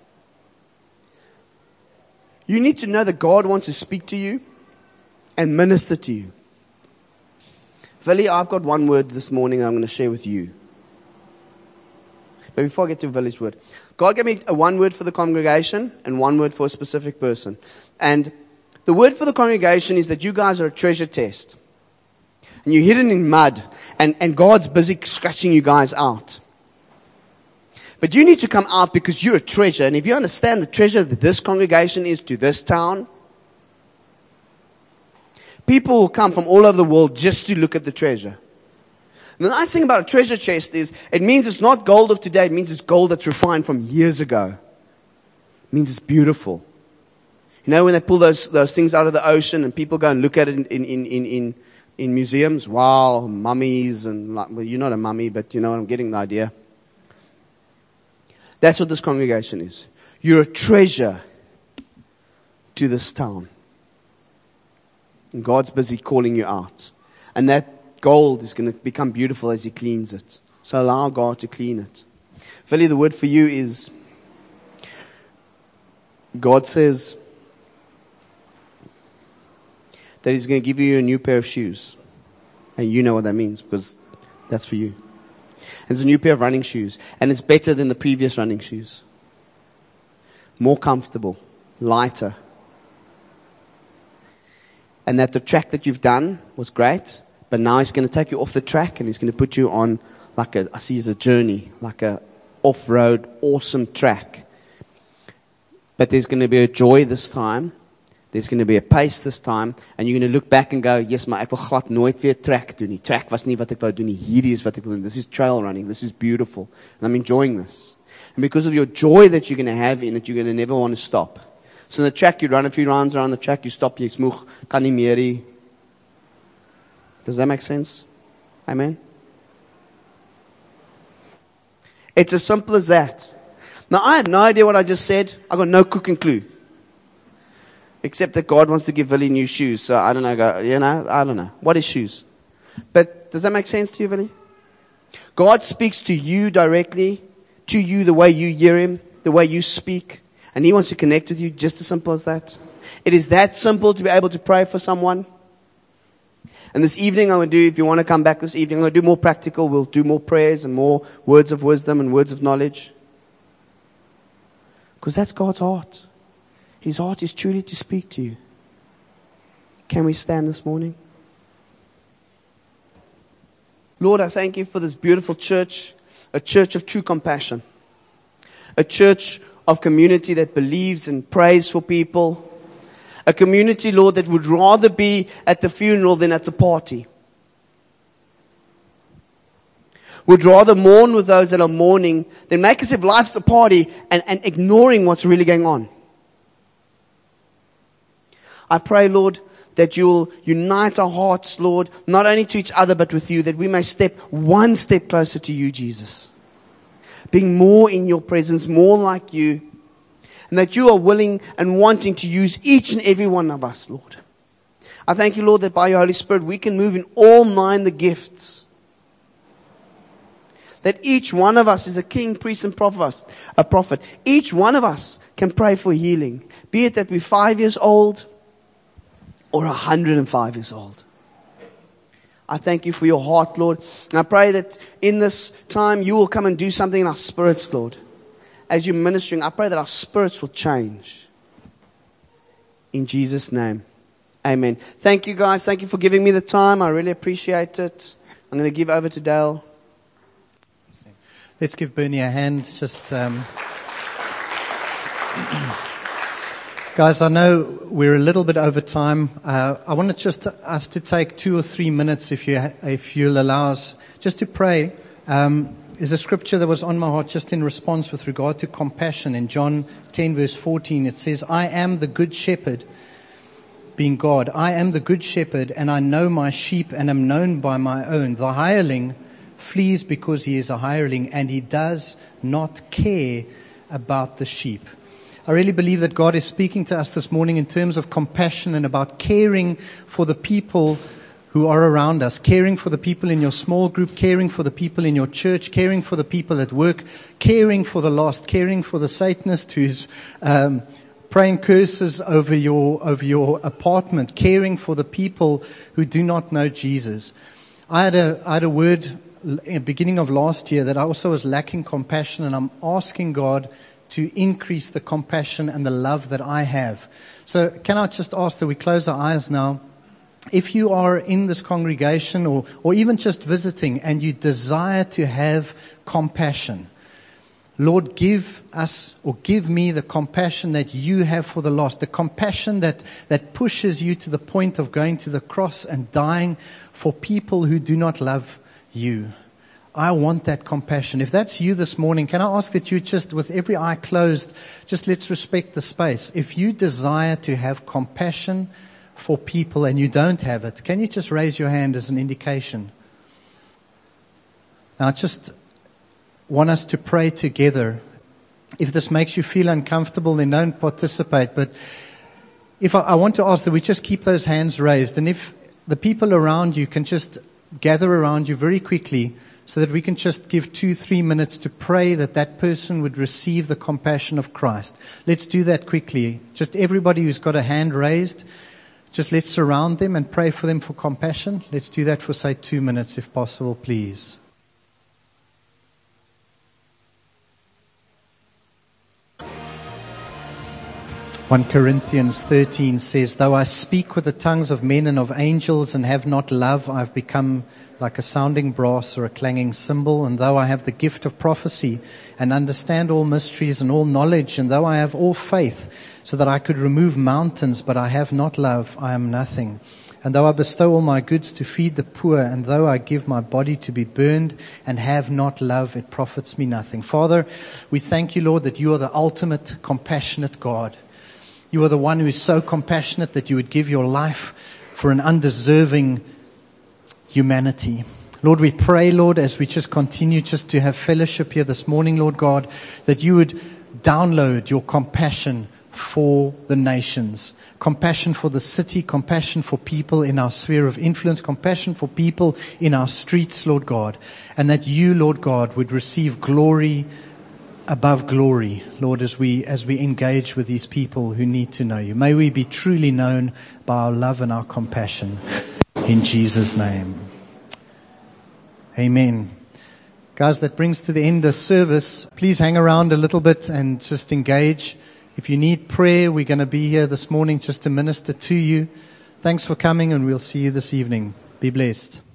You need to know that God wants to speak to you and minister to you. Vili, I've got one word this morning I'm going to share with you. But before I get to Vili's word, God gave me a one word for the congregation and one word for a specific person. And the word for the congregation is that you guys are a treasure test. And you're hidden in mud. And, and God's busy scratching you guys out. But you need to come out because you're a treasure. And if you understand the treasure that this congregation is to this town, people will come from all over the world just to look at the treasure. And the nice thing about a treasure chest is it means it's not gold of today. It means it's gold that's refined from years ago. It means it's beautiful. You know, when they pull those those things out of the ocean and people go and look at it in in in in, in museums, wow, mummies and like, well, you're not a mummy, but you know, I'm getting the idea. That's what this congregation is. You're a treasure to this town. And God's busy calling you out. And that gold is going to become beautiful as He cleans it. So allow God to clean it. Philly, the word for you is, God says that He's going to give you a new pair of shoes. And you know what that means because that's for you. It's a new pair of running shoes. And it's better than the previous running shoes. More comfortable. Lighter. And that the track that you've done was great. But now He's going to take you off the track and He's going to put you on like a, I see it as a journey. Like a off-road, awesome track. But there's going to be a joy this time. There's going to be a pace this time. And you're going to look back and go, yes, maar ek wil glad nooit weer track doen nie. Track was nie wat ek wou doen nie. Hierdie is wat ek wil doen. This is trail running. This is beautiful. And I'm enjoying this. And because of your joy that you're going to have in it, you're going to never want to stop. So on the track, you run a few rounds around the track, you stop, jy smoeg, kan nie meer nie. Does that make sense? Amen? It's as simple as that. Now, I had no idea what I just said. I got no cooking clue. Except that God wants to give Willie new shoes. So I don't know, go, you know, I don't know. What is shoes? But does that make sense to you, Willie? God speaks to you directly, to you the way you hear Him, the way you speak. And He wants to connect with you, just as simple as that. It is that simple to be able to pray for someone. And this evening I'm going to do, if you want to come back this evening, I'm going to do more practical. We'll do more prayers and more words of wisdom and words of knowledge. Because that's God's heart. His heart is truly to speak to you. Can we stand this morning? Lord, I thank You for this beautiful church, a church of true compassion, a church of community that believes and prays for people, a community, Lord, that would rather be at the funeral than at the party, would rather mourn with those that are mourning than make as if life's a party and, and ignoring what's really going on. I pray, Lord, that You'll unite our hearts, Lord, not only to each other but with You, that we may step one step closer to You, Jesus. Being more in Your presence, more like You. And that You are willing and wanting to use each and every one of us, Lord. I thank You, Lord, that by Your Holy Spirit we can move in all nine the gifts. That each one of us is a king, priest, and prophet. A prophet. Each one of us can pray for healing. Be it that we're five years old or one hundred and five years old. I thank You for Your heart, Lord. And I pray that in this time You will come and do something in our spirits, Lord. As You're ministering, I pray that our spirits will change. In Jesus' name. Amen. Thank you, guys. Thank you for giving me the time. I really appreciate it. I'm going to give over to Dale. Let's give Bernie a hand. Just, um, guys, I know we're a little bit over time. Uh, I want to just us to take two or three minutes, if you if you'll allow us, just to pray. Um, there's a scripture that was on my heart just in response with regard to compassion. In John ten, verse fourteen, it says, "I am the good shepherd," being God. "I am the good shepherd, and I know my sheep, and am known by my own. The hireling flees because he is a hireling, and he does not care about the sheep." I really believe that God is speaking to us this morning in terms of compassion and about caring for the people who are around us, caring for the people in your small group, caring for the people in your church, caring for the people at work, caring for the lost, caring for the Satanist who's um, praying curses over your over your apartment, caring for the people who do not know Jesus. I had a I had a word in the beginning of last year that I also was lacking compassion, and I'm asking God to increase the compassion and the love that I have. So can I just ask that we close our eyes now? If you are in this congregation or, or even just visiting and you desire to have compassion, Lord, give us or give me the compassion that you have for the lost, the compassion that, that pushes you to the point of going to the cross and dying for people who do not love you. I want that compassion. If that's you this morning, can I ask that you just, with every eye closed, just let's respect the space. If you desire to have compassion for people and you don't have it, can you just raise your hand as an indication? Now, just want us to pray together. If this makes you feel uncomfortable, then don't participate. But if I, I want to ask that we just keep those hands raised. And if the people around you can just gather around you very quickly so that we can just give two, three minutes to pray that that person would receive the compassion of Christ. Let's do that quickly. Just everybody who's got a hand raised, just let's surround them and pray for them for compassion. Let's do that for, say, two minutes if possible, please. First Corinthians thirteen says, though I speak with the tongues of men and of angels and have not love, I have become like a sounding brass or a clanging cymbal. And though I have the gift of prophecy and understand all mysteries and all knowledge, and though I have all faith so that I could remove mountains, but I have not love, I am nothing. And though I bestow all my goods to feed the poor, and though I give my body to be burned and have not love, it profits me nothing. Father, we thank you, Lord, that you are the ultimate compassionate God. You are the one who is so compassionate that you would give your life for an undeserving humanity. Lord, we pray, Lord, as we just continue just to have fellowship here this morning, Lord God, that you would download your compassion for the nations, compassion for the city, compassion for people in our sphere of influence, compassion for people in our streets, Lord God, and that you, Lord God, would receive glory above glory, Lord, as we as we engage with these people who need to know you. May we be truly known by our love and our compassion. In Jesus' name. Amen. Guys, that brings to the end the service. Please hang around a little bit and just engage. If you need prayer, we're going to be here this morning just to minister to you. Thanks for coming, and we'll see you this evening. Be blessed.